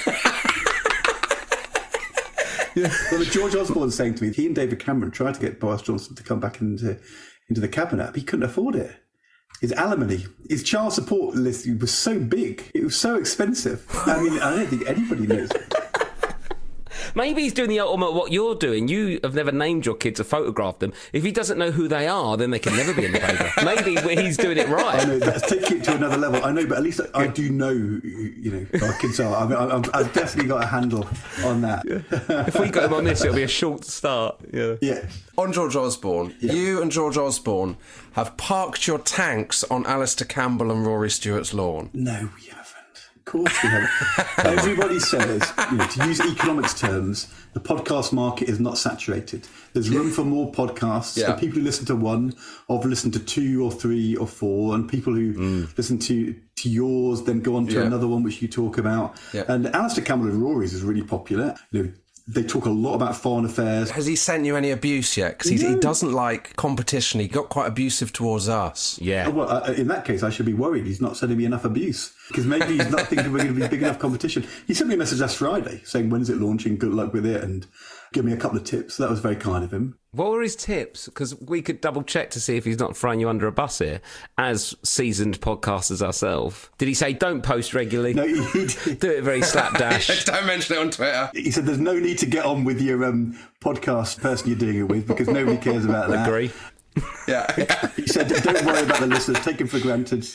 Well, George Osborne saying to me, he and David Cameron tried to get Boris Johnson to come back into the cabinet. But he couldn't afford it. His alimony, his child support list was so big. It was so expensive. I mean, I don't think anybody knows. Maybe he's doing the ultimate what you're doing. You have never named your kids or photographed them. If he doesn't know who they are, then they can never be in the paper. Maybe he's doing it right. I know, that's taking it to another level. I know, but at least I do know, who our kids are. I mean, I've definitely got a handle on that. If we got him on this, it'll be a short start. Yeah. On George Osborne, you and George Osborne have parked your tanks on Alistair Campbell and Rory Stewart's lawn. No, we haven't. Of course we haven't. Everybody says, to use economics terms, the podcast market is not saturated. There's room for more podcasts. Yeah. And people who listen to one, or listen to 2 or 3 or 4, and people who listen to yours, then go on to another one which you talk about. Yeah. And Alistair Campbell and Rory's is really popular. They talk a lot about foreign affairs. Has he sent you any abuse yet? Because he doesn't like competition. He got quite abusive towards us. Yeah. Well, in that case, I should be worried he's not sending me enough abuse. Because maybe he's not thinking we're going to be big enough competition. He sent me a message last Friday saying, when's it launching? Good luck with it. And give me a couple of tips. That was very kind of him. What were his tips? Because we could double check to see if he's not throwing you under a bus here, as seasoned podcasters ourselves. Did he say don't post regularly? No, he did. Do it very slapdash. Don't mention it on Twitter. He said there's no need to get on with your podcast person you're doing it with because nobody cares about that. Agree. Yeah. He said don't worry about the listeners, take them for granted.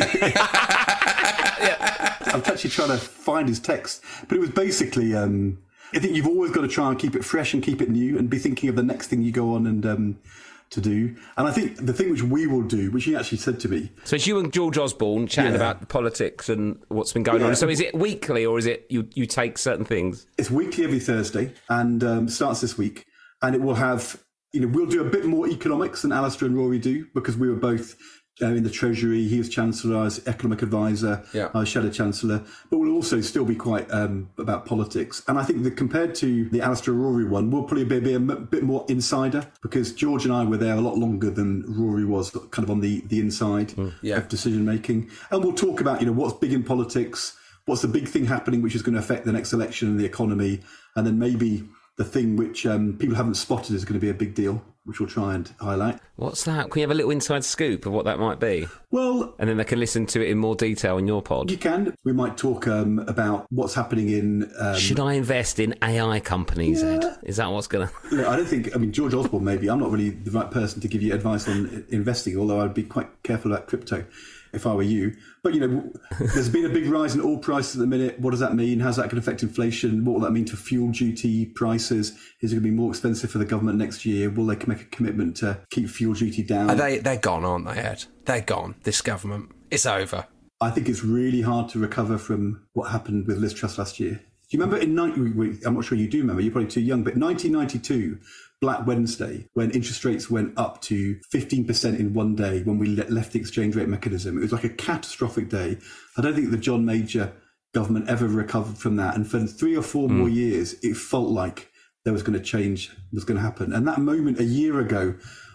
I'm actually trying to find his text, but it was basically... I think you've always got to try and keep it fresh and keep it new and be thinking of the next thing you go on and to do. And I think the thing which we will do, which he actually said to me... So it's you and George Osborne chatting about politics and what's been going on. So is it weekly or is it you take certain things? It's weekly every Thursday and starts this week. And it will have... we'll do a bit more economics than Alistair and Rory do because we were both... in the Treasury, he was Chancellor, I was Economic Advisor, I was Shadow Chancellor, but we'll also still be quite about politics. And I think that compared to the Alistair Rory one, we'll probably be a bit more insider because George and I were there a lot longer than Rory was, kind of on the inside of decision making. And we'll talk about, what's big in politics, what's the big thing happening which is going to affect the next election and the economy, and then maybe the thing which people haven't spotted is going to be a big deal, which we'll try and highlight. What's that? Can you have a little inside scoop of what that might be? Well... And then they can listen to it in more detail in your pod. You can. We might talk about what's happening in... Should I invest in AI companies, Ed? Is that what's going to... Look, I don't think... George Osborne, maybe. I'm not really the right person to give you advice on investing, although I'd be quite careful about crypto if I were you. But, there's been a big rise in oil prices at the minute. What does that mean? How's that going to affect inflation? What will that mean to fuel duty prices? Is it going to be more expensive for the government next year? Will they make a commitment to keep fuel duty down? They're gone, aren't they, Ed? They're gone. This government. It's over. I think it's really hard to recover from what happened with Liz Truss last year. Do you remember I'm not sure you do remember, you're probably too young, but 1992, Black Wednesday, when interest rates went up to 15% in one day when we left the exchange rate mechanism. It was like a catastrophic day. I don't think the John Major government ever recovered from that. And for 3 or 4 more years, it felt like there was going to change, was going to happen. And that moment a year ago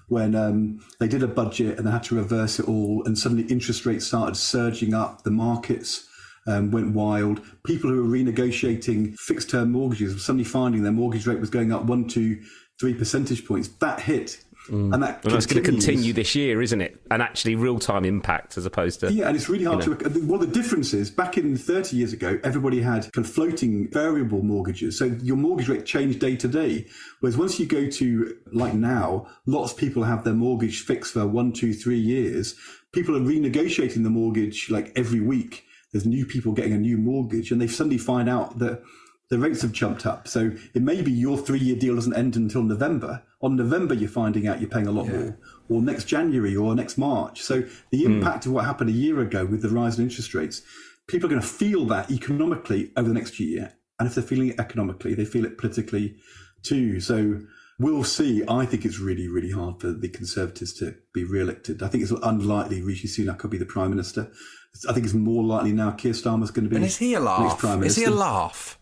when they did a budget and they had to reverse it all, and suddenly interest rates started surging up, the markets went wild. People who were renegotiating fixed-term mortgages were suddenly finding their mortgage rate was going up 1, 2, 3 percentage points. That hit. And that's going to continue this year, isn't it? And actually real-time impact as opposed to... Yeah, and it's really hard to... Well, the difference is, back in 30 years ago, everybody had kind of floating variable mortgages. So your mortgage rate changed day to day. Whereas once you go to, like now, lots of people have their mortgage fixed for 1, 2, 3 years. People are renegotiating the mortgage like every week. There's new people getting a new mortgage, and they suddenly find out that the rates have jumped up. So it may be your 3-year deal doesn't end until November. On November, you're finding out you're paying a lot more, or next January or next March. So the impact of what happened a year ago with the rise in interest rates, people are going to feel that economically over the next year. And if they're feeling it economically, they feel it politically too. So we'll see. I think it's really, really hard for the Conservatives to be re-elected. I think it's unlikely Rishi Sunak could be the Prime Minister. I think it's more likely now Keir Starmer's going to be. And is he a laugh? Prime Minister. Is he a laugh?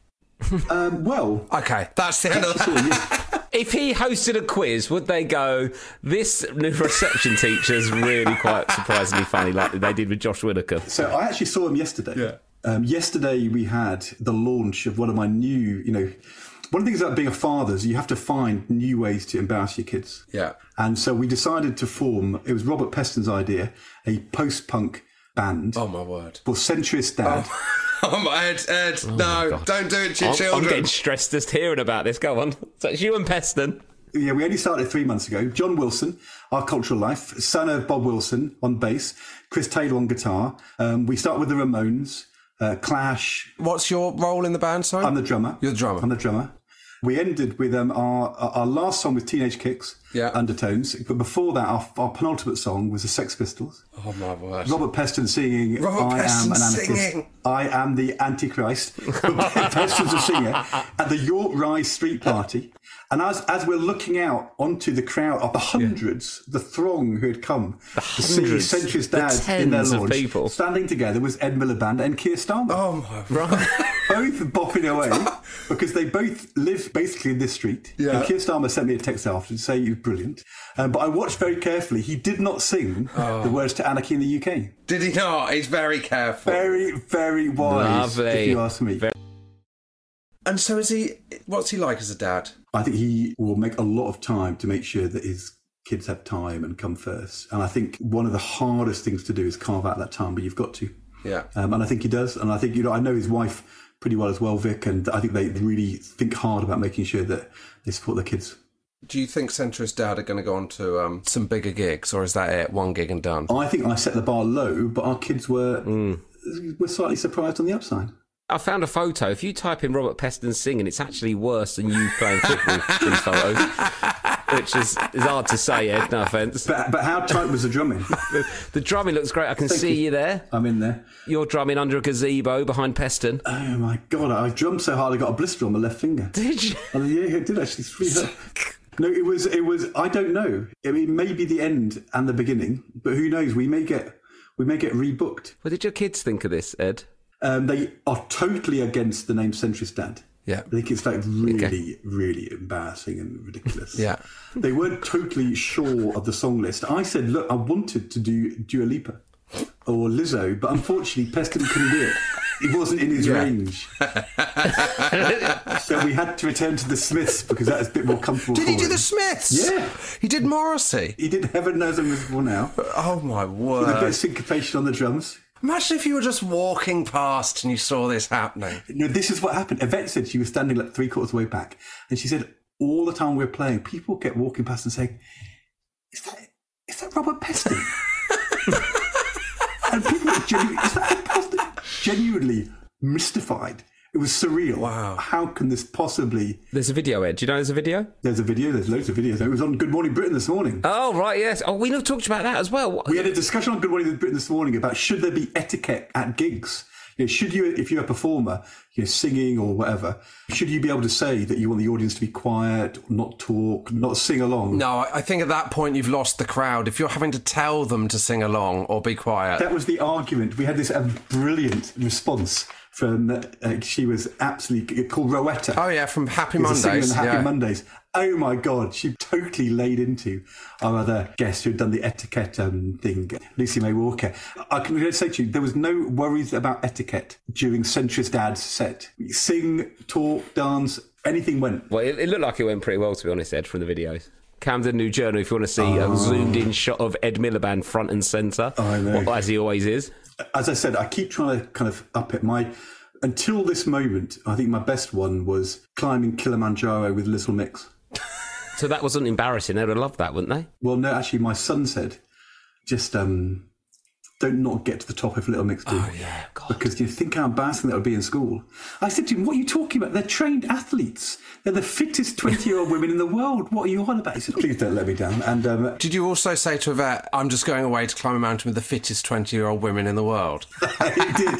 Well, okay, that's the end of the... If he hosted a quiz, would they go, this new reception teacher's really quite surprisingly funny, like they did with Josh Whittaker? So I actually saw him yesterday. Yeah. Yesterday we had the launch of one of my new, one of the things about being a father is you have to find new ways to embarrass your kids. Yeah. And so we decided to form, it was Robert Peston's idea, a post-punk band. Oh, my word. Called Centrist Dad. Oh my Ed, no, don't do it to your children. I'm getting stressed just hearing about this. Go on. So it's you and Peston. Yeah, we only started 3 months ago. John Wilson, Our Cultural Life, son of Bob Wilson on bass, Chris Taylor on guitar. We start with the Ramones, Clash. What's your role in the band, sorry? I'm the drummer. You're the drummer. I'm the drummer. We ended with our last song with Teenage Kicks, Undertones. But before that, our penultimate song was the Sex Pistols. Oh, my word. Robert Peston singing, I am an anarchist. I am the Antichrist. Peston's a singer at the York Rise Street Party. And as we're looking out onto the crowd of the hundreds, the throng who had come to see Centrist Dads in their launch, standing together was Ed Miliband and Keir Starmer. Oh, my God. Both bopping away because they both live basically in this street. Yeah. And Keir Starmer sent me a text after to say he was brilliant. But I watched very carefully. He did not sing the words to Anarchy in the UK. Did he not? He's very careful. Very, very wise, if you ask me. And so what's he like as a dad? I think he will make a lot of time to make sure that his kids have time and come first. And I think one of the hardest things to do is carve out that time, but you've got to. Yeah. And I think he does. And I think, I know his wife pretty well as well, Vic, and I think they really think hard about making sure that they support their kids. Do you think Centrist Dad are going to go on to some bigger gigs, or is that it, one gig and done? I think I set the bar low, but our kids were slightly surprised on the upside. I found a photo. If you type in Robert Peston singing, it's actually worse than you playing football in photos, which is hard to say, Ed, no offence. But how tight was the drumming? The drumming looks great. I can see you there. I'm in there. You're drumming under a gazebo behind Peston. Oh, my God. I drummed so hard I got a blister on my left finger. Did you? Oh, yeah, it did actually. It's really hurt. No, it was, I don't know. I mean, maybe the end and the beginning, but who knows? We may get rebooked. What did your kids think of this, Ed? They are totally against the name Centrist Dad. Yeah. I think it's like really, really embarrassing and ridiculous. Yeah. They weren't totally sure of the song list. I said, look, I wanted to do Dua Lipa or Lizzo, but unfortunately Peston couldn't do it. It wasn't in his range. So we had to return to the Smiths because that was a bit more comfortable. Did he do the Smiths? Yeah. He did Morrissey? He did Heaven Knows I'm Miserable Now. Oh, my word. With a bit of syncopation on the drums. Imagine if you were just walking past and you saw this happening. No, this is what happened. Yvette said she was standing like 3/4 way back. And she said, all the time we were playing, people kept walking past and saying, is that Robert Peston? And people were genuinely mystified. It was surreal. Wow. How can this possibly... There's a video, Ed. Do you know there's a video? There's a video. There's loads of videos. It was on Good Morning Britain this morning. Oh, right, yes. Oh, we have talked about that as well. We had a discussion on Good Morning Britain this morning about should there be etiquette at gigs? Should you, if you're a performer, singing or whatever, should you be able to say that you want the audience to be quiet, not talk, not sing along? No, I think at that point you've lost the crowd. If you're having to tell them to sing along or be quiet. That was the argument. We had this brilliant response she was absolutely called Rowetta. Oh yeah, from Happy It's a singer in Mondays. the Happy Mondays. Oh my God, she totally laid into our other guest who had done the etiquette thing, Lucy May Walker. I can say to you, there was no worries about etiquette during Centrist Dad's set. Sing, talk, dance, anything went. Well, it looked like it went pretty well, to be honest, Ed, from the videos. Camden New Journal, if you want to see a zoomed-in shot of Ed Miliband front and centre, I know. as he always is. As I said, I keep trying to kind of up it. Until this moment, I think my best one was climbing Kilimanjaro with Little Mix. So that wasn't embarrassing. They would have loved that, wouldn't they? Well, no, actually, my son said, just don't not get to the top if Little Mix do. Oh, yeah, God. Because you think how embarrassing that would be in school. I said to him, what are you talking about? They're trained athletes. They're the fittest 20-year-old women in the world. What are you on about? He said, please don't let me down. And Did you also say to Yvette, I'm just going away to climb a mountain with the fittest 20-year-old women in the world? he did.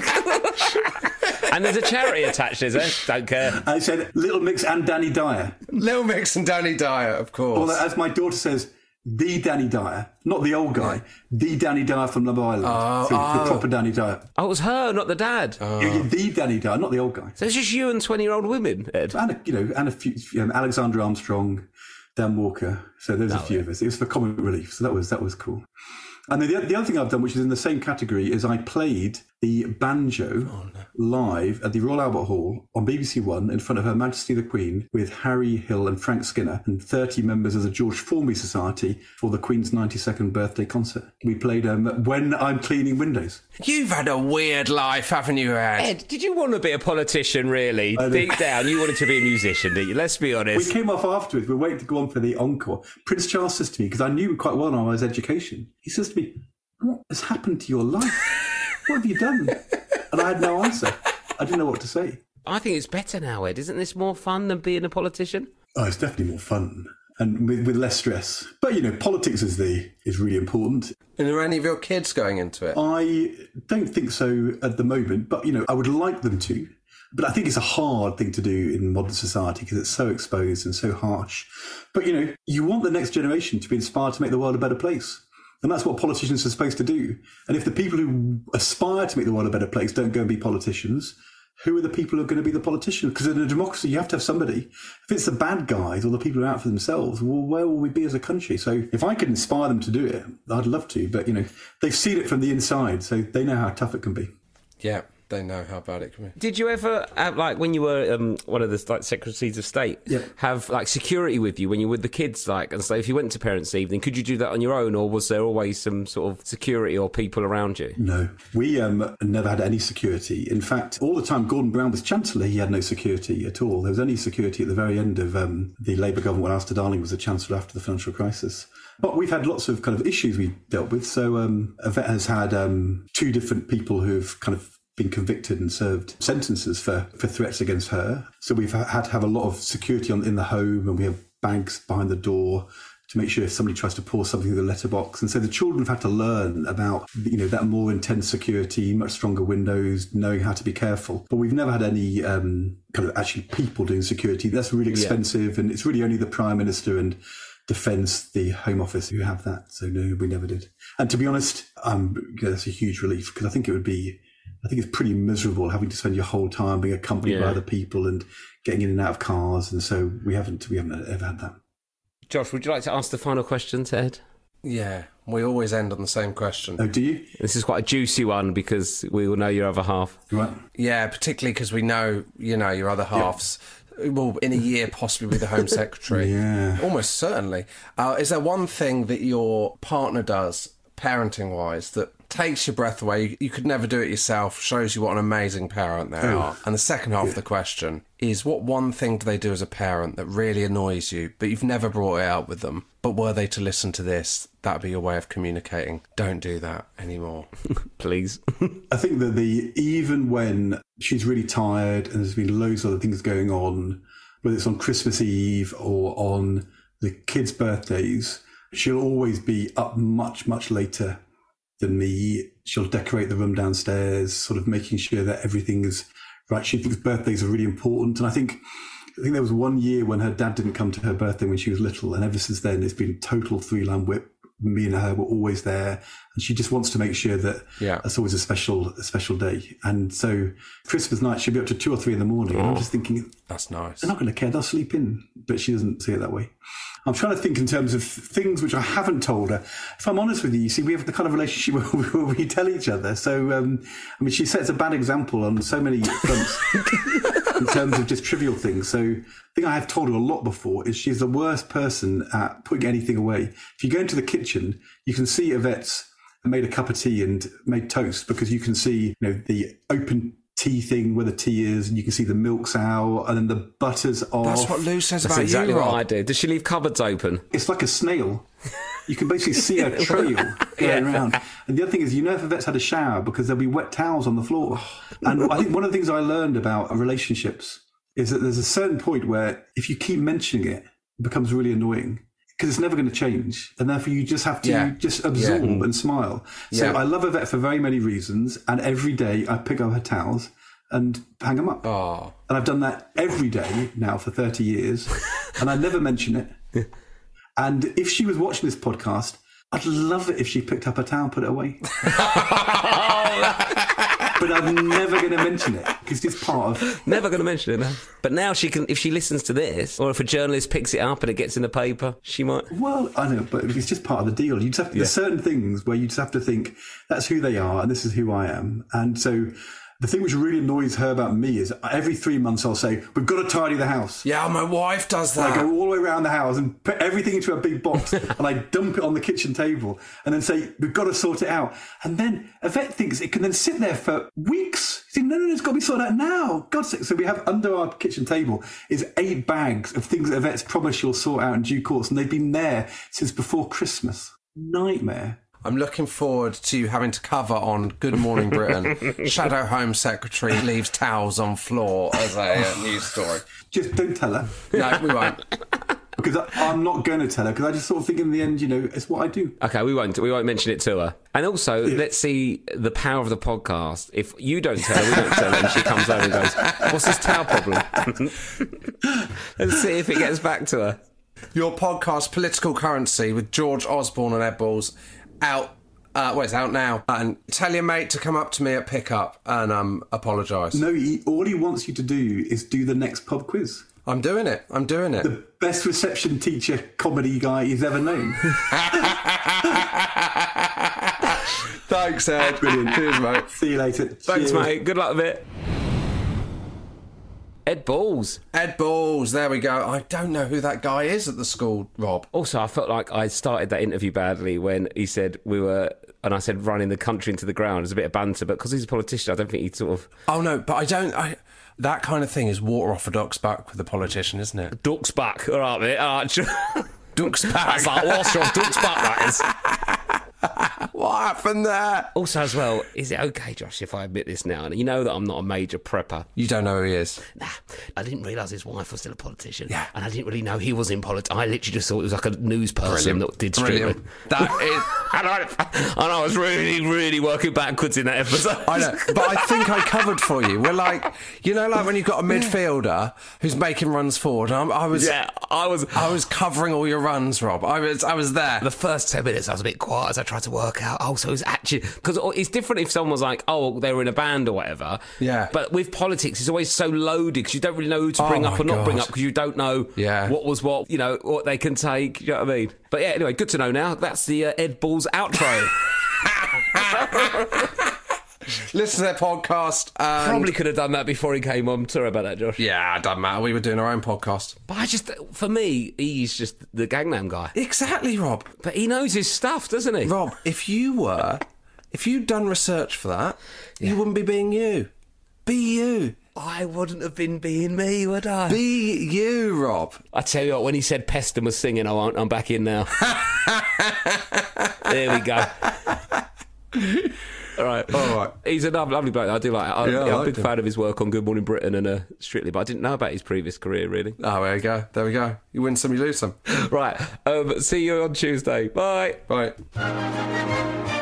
And there's a charity attached, is there? Don't care. I said, Little Mix and Danny Dyer. Little Mix and Danny Dyer, of course. Well, as my daughter says, the Danny Dyer, not the old guy, the Danny Dyer from Love Island. The proper Danny Dyer. Oh, it was her, not the dad. The Danny Dyer, not the old guy. So it's just you and 20-year-old women, Ed. And a few, Alexander Armstrong, Dan Walker. So there's a few of us. It was for comic relief, so that was cool. And then the other thing I've done, which is in the same category, is I played the banjo live at the Royal Albert Hall on BBC One in front of Her Majesty the Queen with Harry Hill and Frank Skinner and 30 members of the George Formby Society for the Queen's 92nd birthday concert. We played When I'm Cleaning Windows. You've had a weird life, haven't you, Ed? Ed, did you want to be a politician, really? Deep down, you wanted to be a musician, didn't you? Let's be honest. We came off afterwards. We were waiting to go on for the encore. Prince Charles says to me, because I knew him quite well on his education, he says to me, what has happened to your life? What have you done? And I had no answer. I didn't know what to say. I think it's better now, Ed. Isn't this more fun than being a politician? Oh, it's definitely more fun and with less stress. But, politics is really important. And are any of your kids going into it? I don't think so at the moment, but, I would like them to. But I think it's a hard thing to do in modern society because it's so exposed and so harsh. But, you want the next generation to be inspired to make the world a better place. And that's what politicians are supposed to do. And if the people who aspire to make the world a better place don't go and be politicians, who are the people who are going to be the politicians? Because in a democracy, you have to have somebody. If it's the bad guys or the people who are out for themselves, well, where will we be as a country? So if I could inspire them to do it, I'd love to. But, they've seen it from the inside, so they know how tough it can be. Yeah, they know how bad it can be. Did you ever have, when you were one of the secretaries of state, have security with you when you were with the kids? And so if you went to parents' evening, could you do that on your own, or was there always some sort of security or people around you? No, we never had any security. In fact, all the time Gordon Brown was Chancellor, he had no security at all. There was only security at the very end of the Labour government when Alistair Darling was the Chancellor after the financial crisis. But we've had lots of kind of issues we've dealt with. So Yvette has had two different people who've kind of been convicted and served sentences for threats against her. So we've had to have a lot of security in the home, and we have bags behind the door to make sure if somebody tries to pour something in the letterbox. And so the children have had to learn about, that more intense security, much stronger windows, knowing how to be careful. But we've never had any kind of actually people doing security. That's really expensive, and it's really only the Prime Minister and Defence, the Home Office, who have that. So no, we never did. And to be honest, that's a huge relief, because I think it's pretty miserable having to spend your whole time being accompanied by other people and getting in and out of cars. And so we haven't ever had that. Josh, would you like to ask the final question to Ed? Yeah, we always end on the same question. Oh, do you? This is quite a juicy one because we will know your other half. Right. Yeah, particularly because we know, your other halves. Well, in a year, possibly be the Home Secretary. Yeah. Almost certainly. Is there one thing that your partner does, parenting-wise, that takes your breath away? You could never do it yourself, shows you what an amazing parent they are. And the second half of the question is, what one thing do they do as a parent that really annoys you, but you've never brought it out with them? But were they to listen to this, that'd be your way of communicating. Don't do that anymore. Please. I think that even when she's really tired and there's been loads of other things going on, whether it's on Christmas Eve or on the kids' birthdays, she'll always be up much, much later than me. She'll decorate the room downstairs, sort of making sure that everything is right. She thinks birthdays are really important. And I think I think there was one year when her dad didn't come to her birthday when she was little, and ever since then it's been total three-line whip. Me and her were always there, and she just wants to make sure that that's always a special day. And so Christmas night she'll be up to 2 or 3 in the morning. And I'm just thinking, that's nice. They're not going to care. They'll sleep in, but she doesn't see it that way. I'm trying to think in terms of things which I haven't told her. If I'm honest with you, see, we have the kind of relationship where we tell each other. So, I mean, she sets a bad example on so many fronts in terms of just trivial things. So, the thing I have told her a lot before is she's the worst person at putting anything away. If you go into the kitchen, you can see Yvette's made a cup of tea and made toast because you can see, the open tea thing where the tea is, and you can see the milk's out, and then the butter's off. That's what Lou says That's about exactly you, Rob. what I do. Does she leave cupboards open? It's like a snail. You can basically see a trail going around. And the other thing is, if Yvette's had a shower because there'll be wet towels on the floor. And I think one of the things I learned about relationships is that there's a certain point where if you keep mentioning it, it becomes really annoying because it's never going to change. And therefore you just have to just absorb and smile. So I love Yvette for very many reasons. And every day I pick up her towels and hang them up. Oh. And I've done that every day now for 30 years. And I never mention it. And if she was watching this podcast, I'd love it if she picked up a towel and put it away. But I'm never going to mention it because it's part of... Never going to mention it, no. But now she can, if she listens to this, or if a journalist picks it up and it gets in the paper, she might... Well, I know, but it's just part of the deal. You just have, there's certain things where you just have to think, that's who they are and this is who I am. And so... The thing which really annoys her about me is every 3 months I'll say, we've got to tidy the house. Yeah, my wife does that. I go all the way around the house and put everything into a big box and I dump it on the kitchen table and then say, we've got to sort it out. And then Yvette thinks it can then sit there for weeks. You think, no, it's got to be sorted out now. God's sake. So we have under our kitchen table is 8 bags of things that Yvette's promised she'll sort out in due course. And they've been there since before Christmas. Nightmare. I'm looking forward to having to cover on Good Morning Britain. Shadow Home Secretary leaves towels on floor as a news story. Just don't tell her. No, we won't. Because I'm not going to tell her, because I just sort of think in the end, it's what I do. Okay, we won't mention it to her. And also, let's see the power of the podcast. If you don't tell her, we don't tell her, and she comes over and goes, what's this towel problem? Let's see if it gets back to her. Your podcast, Political Currency, with George Osborne and Ed Balls, out. It's out now. And tell your mate to come up to me at pickup and apologise. No, all he wants you to do is do the next pub quiz. I'm doing it. The best reception teacher comedy guy he's ever known. Thanks, Ed. Brilliant. Cheers, mate. See you later. Thanks, mate. Good luck with it. Ed Balls, there we go. I don't know who that guy is at the school, Rob. Also, I felt like I started that interview badly when he said and I said running the country into the ground. It's a bit of banter, but because he's a politician, I don't think he'd sort of... Oh, no, but that kind of thing is water off a duck's back with a politician, isn't it? Duck's back. All right, mate. Duck's back. That's like what's your duck's back, that is. What happened there? Also, as well, is it okay, Josh, if I admit this now? And you know that I'm not a major prepper. You don't know who he is? Nah, I didn't realise his wife was still a politician. Yeah. And I didn't really know he was in politics. I literally just thought it was like a news person that did streaming. That is... and I was really, really working backwards in that episode. I know, but I think I covered for you. We're like, like when you've got a midfielder who's making runs forward. I was covering all your runs, Rob. I was there. The first 10 minutes I was a bit quiet as I tried to work out. Oh, so it's actually... Because it's different if someone's like, oh, they were in a band or whatever. Yeah. But with politics, it's always so loaded because you don't really know who to bring up or not bring up because you don't know what was what, what they can take. You know what I mean? But yeah, anyway, good to know now. That's the Ed Balls outro. Listen to their podcast. Probably could have done that before he came on. Sorry about that, Josh. Yeah, it doesn't matter. We were doing our own podcast. But for me, he's just the Gangnam guy. Exactly, Rob. But he knows his stuff, doesn't he? Rob, if you'd done research for that, you wouldn't be being you. Be you. I wouldn't have been being me, would I? Be you, Rob. I tell you what, when he said Peston was singing, I'm back in now. There we go. All right. He's a lovely bloke. I do like it. I'm a big fan of his work on Good Morning Britain and Strictly, but I didn't know about his previous career, really. Oh, there we go. You win some, you lose some. Right. See you on Tuesday. Bye. Bye.